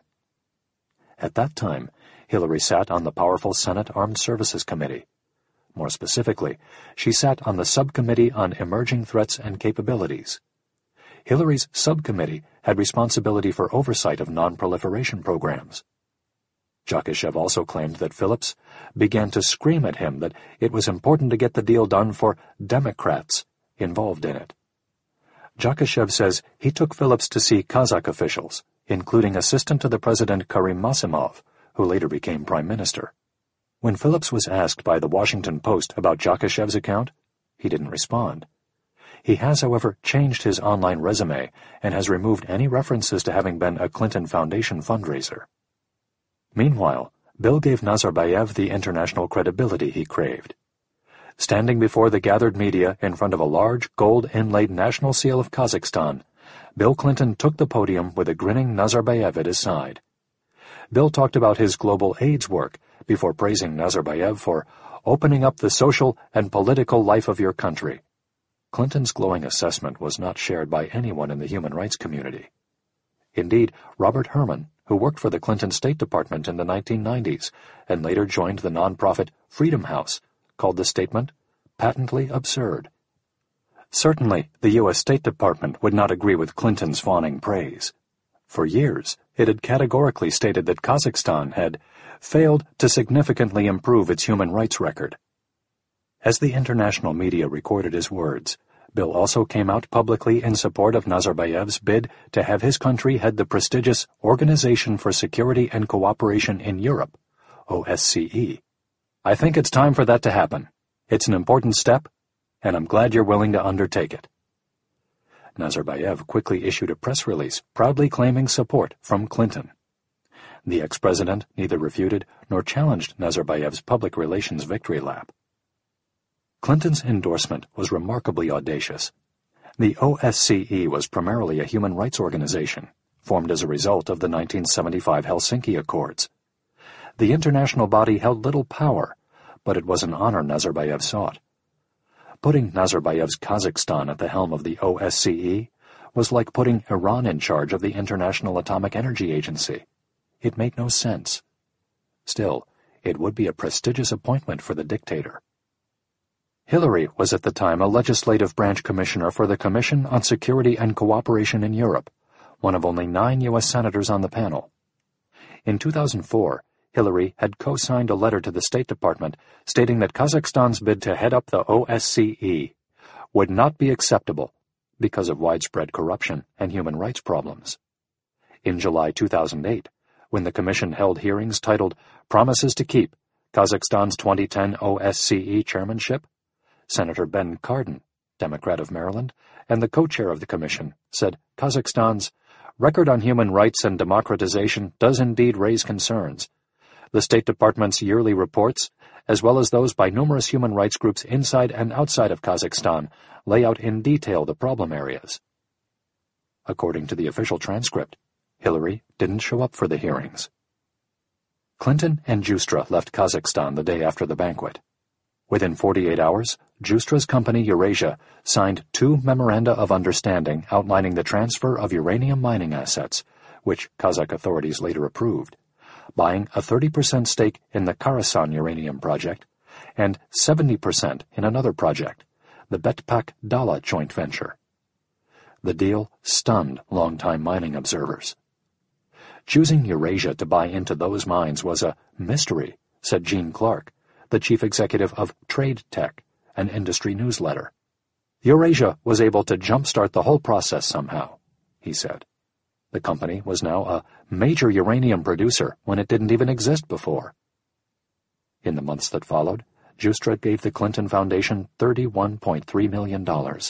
S1: At that time, Hillary sat on the powerful Senate Armed Services Committee. More specifically, she sat on the Subcommittee on Emerging Threats and Capabilities. Hillary's subcommittee had responsibility for oversight of non-proliferation programs. Jakashev also claimed that Phillips began to scream at him that it was important to get the deal done for Democrats involved in it. Jakashev says he took Phillips to see Kazakh officials, including Assistant to the President Karim Masimov, who later became Prime Minister. When Phillips was asked by the Washington Post about Jakashev's account, he didn't respond. He has, however, changed his online resume and has removed any references to having been a Clinton Foundation fundraiser. Meanwhile, Bill gave Nazarbayev the international credibility he craved. Standing before the gathered media in front of a large gold-inlaid national seal of Kazakhstan, Bill Clinton took the podium with a grinning Nazarbayev at his side. Bill talked about his global AIDS work before praising Nazarbayev for opening up the social and political life of your country. Clinton's glowing assessment was not shared by anyone in the human rights community. Indeed, Robert Herman, who worked for the Clinton State Department in the 1990s and later joined the nonprofit Freedom House, called the statement patently absurd. Certainly, the U.S. State Department would not agree with Clinton's fawning praise. For years, it had categorically stated that Kazakhstan had failed to significantly improve its human rights record. As the international media recorded his words, Bill also came out publicly in support of Nazarbayev's bid to have his country head the prestigious Organization for Security and Cooperation in Europe, OSCE. I think it's time for that to happen. It's an important step, and I'm glad you're willing to undertake it. Nazarbayev quickly issued a press release proudly claiming support from Clinton. The ex-president neither refuted nor challenged Nazarbayev's public relations victory lap. Clinton's endorsement was remarkably audacious. The OSCE was primarily a human rights organization, formed as a result of the 1975 Helsinki Accords. The international body held little power, but it was an honor Nazarbayev sought. Putting Nazarbayev's Kazakhstan at the helm of the OSCE was like putting Iran in charge of the International Atomic Energy Agency. It made no sense. Still, it would be a prestigious appointment for the dictator. Hillary was at the time a legislative branch commissioner for the Commission on Security and Cooperation in Europe, one of only 9 U.S. senators on the panel. In 2004, Hillary had co-signed a letter to the State Department stating that Kazakhstan's bid to head up the OSCE would not be acceptable because of widespread corruption and human rights problems. In July 2008, when the Commission held hearings titled Promises to Keep, Kazakhstan's 2010 OSCE chairmanship, Senator Ben Cardin, Democrat of Maryland, and the co-chair of the Commission, said Kazakhstan's record on human rights and democratization does indeed raise concerns. The State Department's yearly reports, as well as those by numerous human rights groups inside and outside of Kazakhstan, lay out in detail the problem areas. According to the official transcript, Hillary didn't show up for the hearings. Clinton and Zhustra left Kazakhstan the day after the banquet. Within 48 hours, Zhustra's company Eurasia signed 2 memoranda of understanding outlining the transfer of uranium mining assets, which Kazakh authorities later approved, buying a 30% stake in the Karasan uranium project and 70% in another project, the Betpak Dala joint venture. The deal stunned longtime mining observers. Choosing Eurasia to buy into those mines was a mystery, said Gene Clark, the chief executive of Trade Tech, an industry newsletter. Eurasia was able to jumpstart the whole process somehow, he said. The company was now a major uranium producer when it didn't even exist before. In the months that followed, Giustra gave the Clinton Foundation $31.3 million.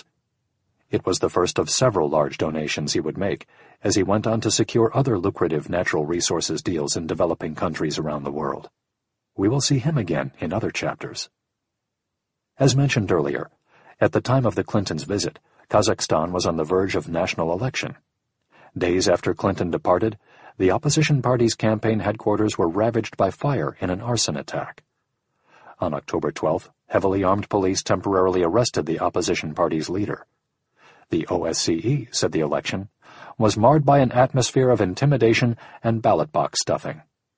S1: It was the first of several large donations he would make as he went on to secure other lucrative natural resources deals in developing countries around the world. We will see him again in other chapters. As mentioned earlier, at the time of the Clintons' visit, Kazakhstan was on the verge of national election. Days after Clinton departed, the opposition party's campaign headquarters were ravaged by fire in an arson attack. On October 12th, heavily armed police temporarily arrested the opposition party's leader. The OSCE said the election was marred by an atmosphere of intimidation and ballot box stuffing.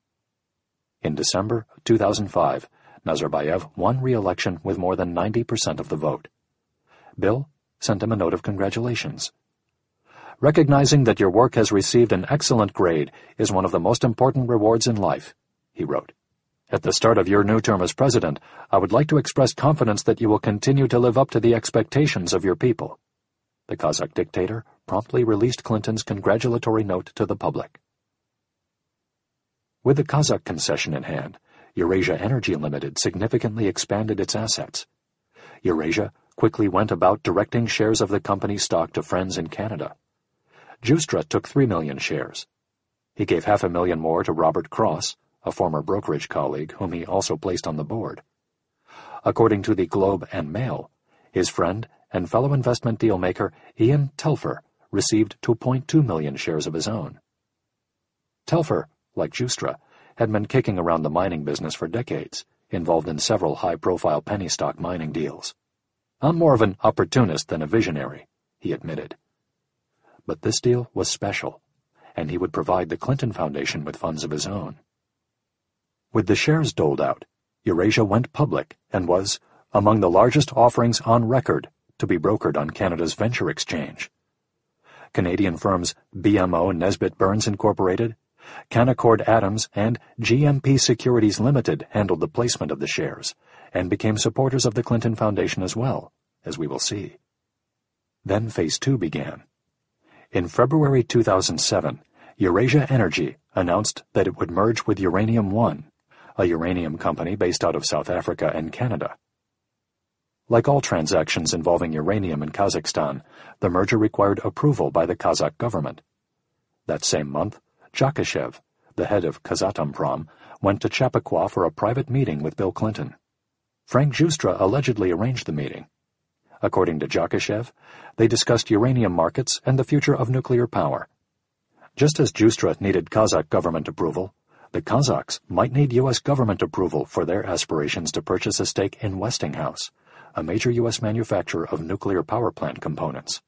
S1: In December 2005, Nazarbayev won re-election with more than 90% of the vote. Bill sent him a note of congratulations. "Recognizing that your work has received an excellent grade is one of the most important rewards in life," he wrote. "At the start of your new term as president, I would like to express confidence that you will continue to live up to the expectations of your people." The Kazakh dictator promptly released Clinton's congratulatory note to the public. With the Kazakh concession in hand, Eurasia Energy Limited significantly expanded its assets. Eurasia quickly went about directing shares of the company's stock to friends in Canada. Giustra took 3 million shares. He gave 500,000 more to Robert Cross, a former brokerage colleague whom he also placed on the board. According to the Globe and Mail, his friend and fellow investment deal-maker Ian Telfer received 2.2 million shares of his own. Telfer, like Giustra, had been kicking around the mining business for decades, involved in several high-profile penny stock mining deals. "I'm more of an opportunist than a visionary," he admitted. But this deal was special, and he would provide the Clinton Foundation with funds of his own. With the shares doled out, Eurasia went public and was among the largest offerings on record to be brokered on Canada's venture exchange. Canadian firms BMO Nesbitt Burns Incorporated, Canaccord Adams, and GMP Securities Limited handled the placement of the shares and became supporters of the Clinton Foundation as well, as we will see. Then Phase 2 began. In February 2007, Eurasia Energy announced that it would merge with Uranium One, a uranium company based out of South Africa and Canada. Like all transactions involving uranium in Kazakhstan, the merger required approval by the Kazakh government. That same month, Jakashev, the head of Kazatomprom, went to Chappaqua for a private meeting with Bill Clinton. Frank Giustra allegedly arranged the meeting. According to Jakashev, they discussed uranium markets and the future of nuclear power. Just as Giustra needed Kazakh government approval, the Kazakhs might need U.S. government approval for their aspirations to purchase a stake in Westinghouse, a major U.S. manufacturer of nuclear power plant components.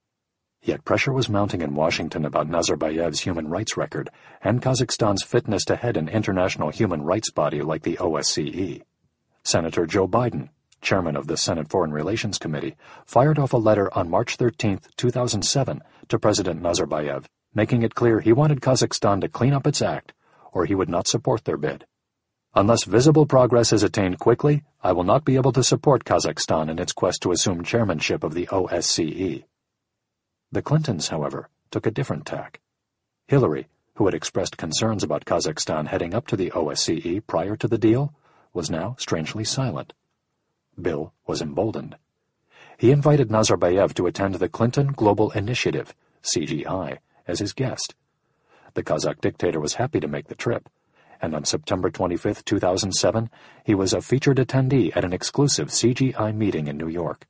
S1: Yet pressure was mounting in Washington about Nazarbayev's human rights record and Kazakhstan's fitness to head an international human rights body like the OSCE. Senator Joe Biden, chairman of the Senate Foreign Relations Committee, fired off a letter on March 13, 2007, to President Nazarbayev, making it clear he wanted Kazakhstan to clean up its act, or he would not support their bid. "Unless visible progress is attained quickly, I will not be able to support Kazakhstan in its quest to assume chairmanship of the OSCE." The Clintons, however, took a different tack. Hillary, who had expressed concerns about Kazakhstan heading up to the OSCE prior to the deal, was now strangely silent. Bill was emboldened. He invited Nazarbayev to attend the Clinton Global Initiative, CGI, as his guest. The Kazakh dictator was happy to make the trip, and on September 25, 2007, he was a featured attendee at an exclusive CGI meeting in New York.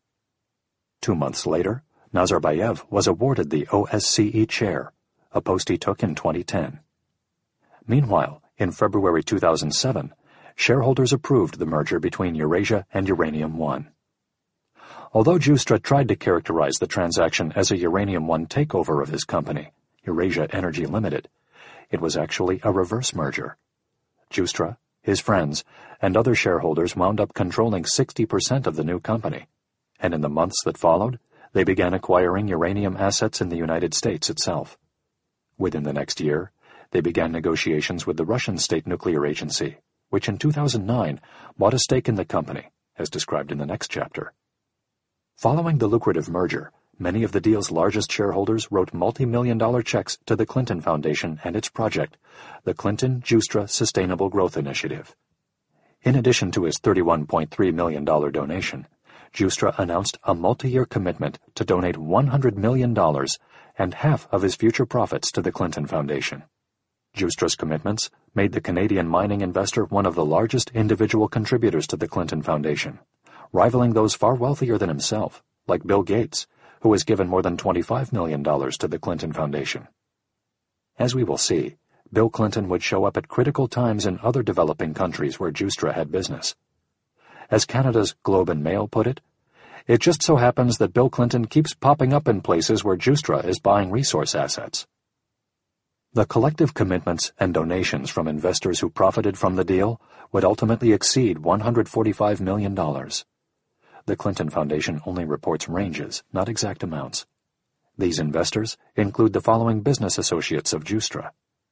S1: 2 months later, Nazarbayev was awarded the OSCE chair, a post he took in 2010. Meanwhile, in February 2007, shareholders approved the merger between Eurasia and Uranium One. Although Giustra tried to characterize the transaction as a Uranium One takeover of his company, Eurasia Energy Limited, it was actually a reverse merger. Giustra, his friends, and other shareholders wound up controlling 60% of the new company, and in the months that followed, they began acquiring uranium assets in the United States itself. Within the next year, they began negotiations with the Russian State Nuclear Agency, which in 2009 bought a stake in the company, as described in the next chapter. Following the lucrative merger, many of the deal's largest shareholders wrote multi-million-dollar checks to the Clinton Foundation and its project, the Clinton-Giustra Sustainable Growth Initiative. In addition to his $31.3 million donation, Giustra announced a multi-year commitment to donate $100 million and half of his future profits to the Clinton Foundation. Giustra's commitments made the Canadian mining investor one of the largest individual contributors to the Clinton Foundation, rivaling those far wealthier than himself, like Bill Gates, who has given more than $25 million to the Clinton Foundation. As we will see, Bill Clinton would show up at critical times in other developing countries where Giustra had business. As Canada's Globe and Mail put it just so happens that Bill Clinton keeps popping up in places where Giustra is buying resource assets. The collective commitments and donations from investors who profited from the deal would ultimately exceed $145 million. The Clinton Foundation only reports ranges, not exact amounts. These investors include the following business associates of Giustra.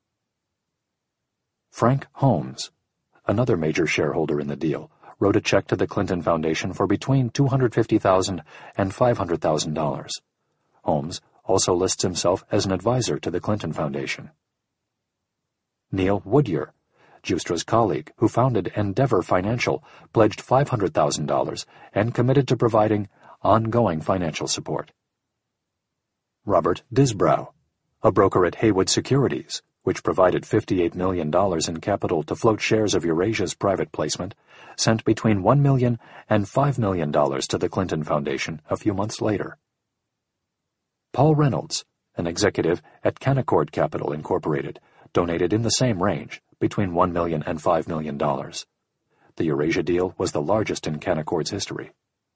S1: Frank Holmes, another major shareholder in the deal, wrote a check to the Clinton Foundation for between $250,000 and $500,000. Holmes also lists himself as an advisor to the Clinton Foundation. Neil Woodyer, Giustra's colleague who founded Endeavor Financial, pledged $500,000 and committed to providing ongoing financial support. Robert Disbrow, a broker at Haywood Securities, which provided $58 million in capital to float shares of Eurasia's private placement, sent between $1 million and $5 million to the Clinton Foundation a few months later. Paul Reynolds, an executive at Canaccord Capital Incorporated, donated in the same range, between $1 million and $5 million. The Eurasia deal was the largest in Canaccord's history.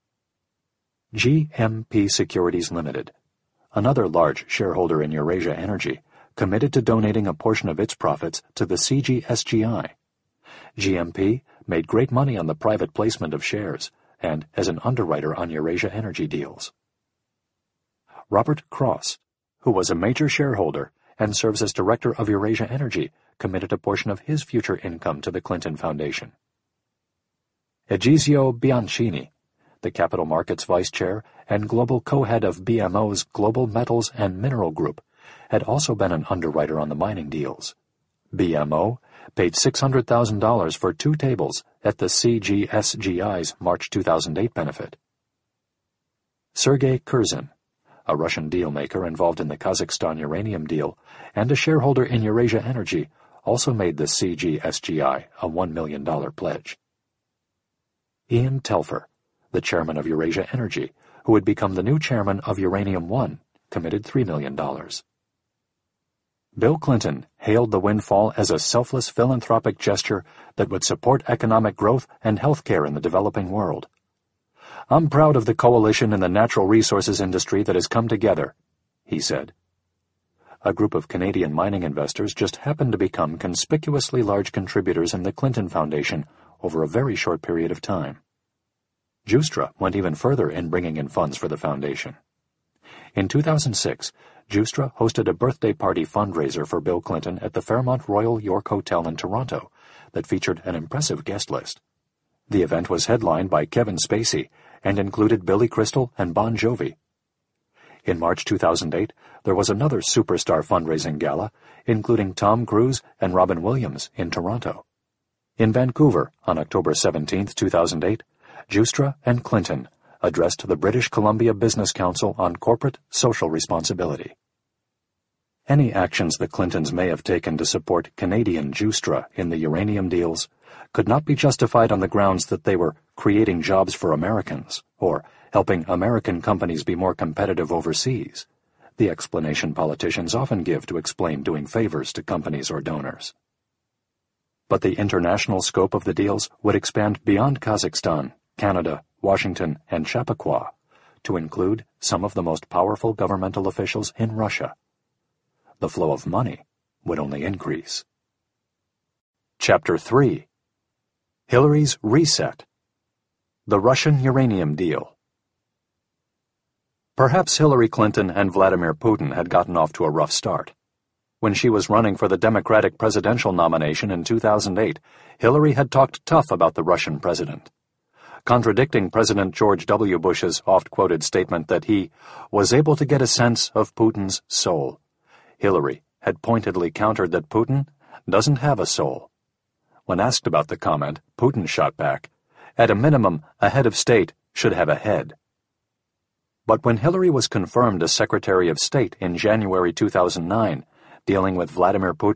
S1: GMP Securities Limited, another large shareholder in Eurasia Energy, committed to donating a portion of its profits to the CGSGI. GMP made great money on the private placement of shares and as an underwriter on Eurasia Energy deals. Robert Cross, who was a major shareholder and serves as director of Eurasia Energy, committed a portion of his future income to the Clinton Foundation. Egizio Bianchini, the capital markets vice chair and global co-head of BMO's Global Metals and Mineral Group, had also been an underwriter on the mining deals. BMO paid $600,000 for 2 tables at the CGSGI's March 2008 benefit. Sergei Kurzin, a Russian dealmaker involved in the Kazakhstan uranium deal and a shareholder in Eurasia Energy, also made the CGSGI a $1 million pledge. Ian Telfer, the chairman of Eurasia Energy, who would become the new chairman of Uranium One, committed $3 million. Bill Clinton hailed the windfall as a selfless philanthropic gesture that would support economic growth and health care in the developing world. "I'm proud of the coalition in the natural resources industry that has come together," he said. A group of Canadian mining investors just happened to become conspicuously large contributors in the Clinton Foundation over a very short period of time. Giustra went even further in bringing in funds for the foundation. In 2006, Giustra hosted a birthday party fundraiser for Bill Clinton at the Fairmont Royal York Hotel in Toronto that featured an impressive guest list. The event was headlined by Kevin Spacey and included Billy Crystal and Bon Jovi. In March 2008, there was another superstar fundraising gala, including Tom Cruise and Robin Williams in Toronto. In Vancouver, on October 17, 2008, Giustra and Clinton addressed the British Columbia Business Council on corporate social responsibility. Any actions the Clintons may have taken to support Canadian Giustra in the uranium deals could not be justified on the grounds that they were creating jobs for Americans or helping American companies be more competitive overseas, the explanation politicians often give to explain doing favors to companies or donors. But the international scope of the deals would expand beyond Kazakhstan, Canada, Washington, and Chappaqua to include some of the most powerful governmental officials in Russia. The flow of money would only increase. Chapter 3. Hillary's Reset. The Russian Uranium Deal. Perhaps Hillary Clinton and Vladimir Putin had gotten off to a rough start. When she was running for the Democratic presidential nomination in 2008, Hillary had talked tough about the Russian president, contradicting President George W. Bush's oft-quoted statement that he was able to get a sense of Putin's soul. Hillary had pointedly countered that Putin doesn't have a soul. When asked about the comment, Putin shot back, "At a minimum, a head of state should have a head." But when Hillary was confirmed as Secretary of State in January 2009, dealing with Vladimir Putin,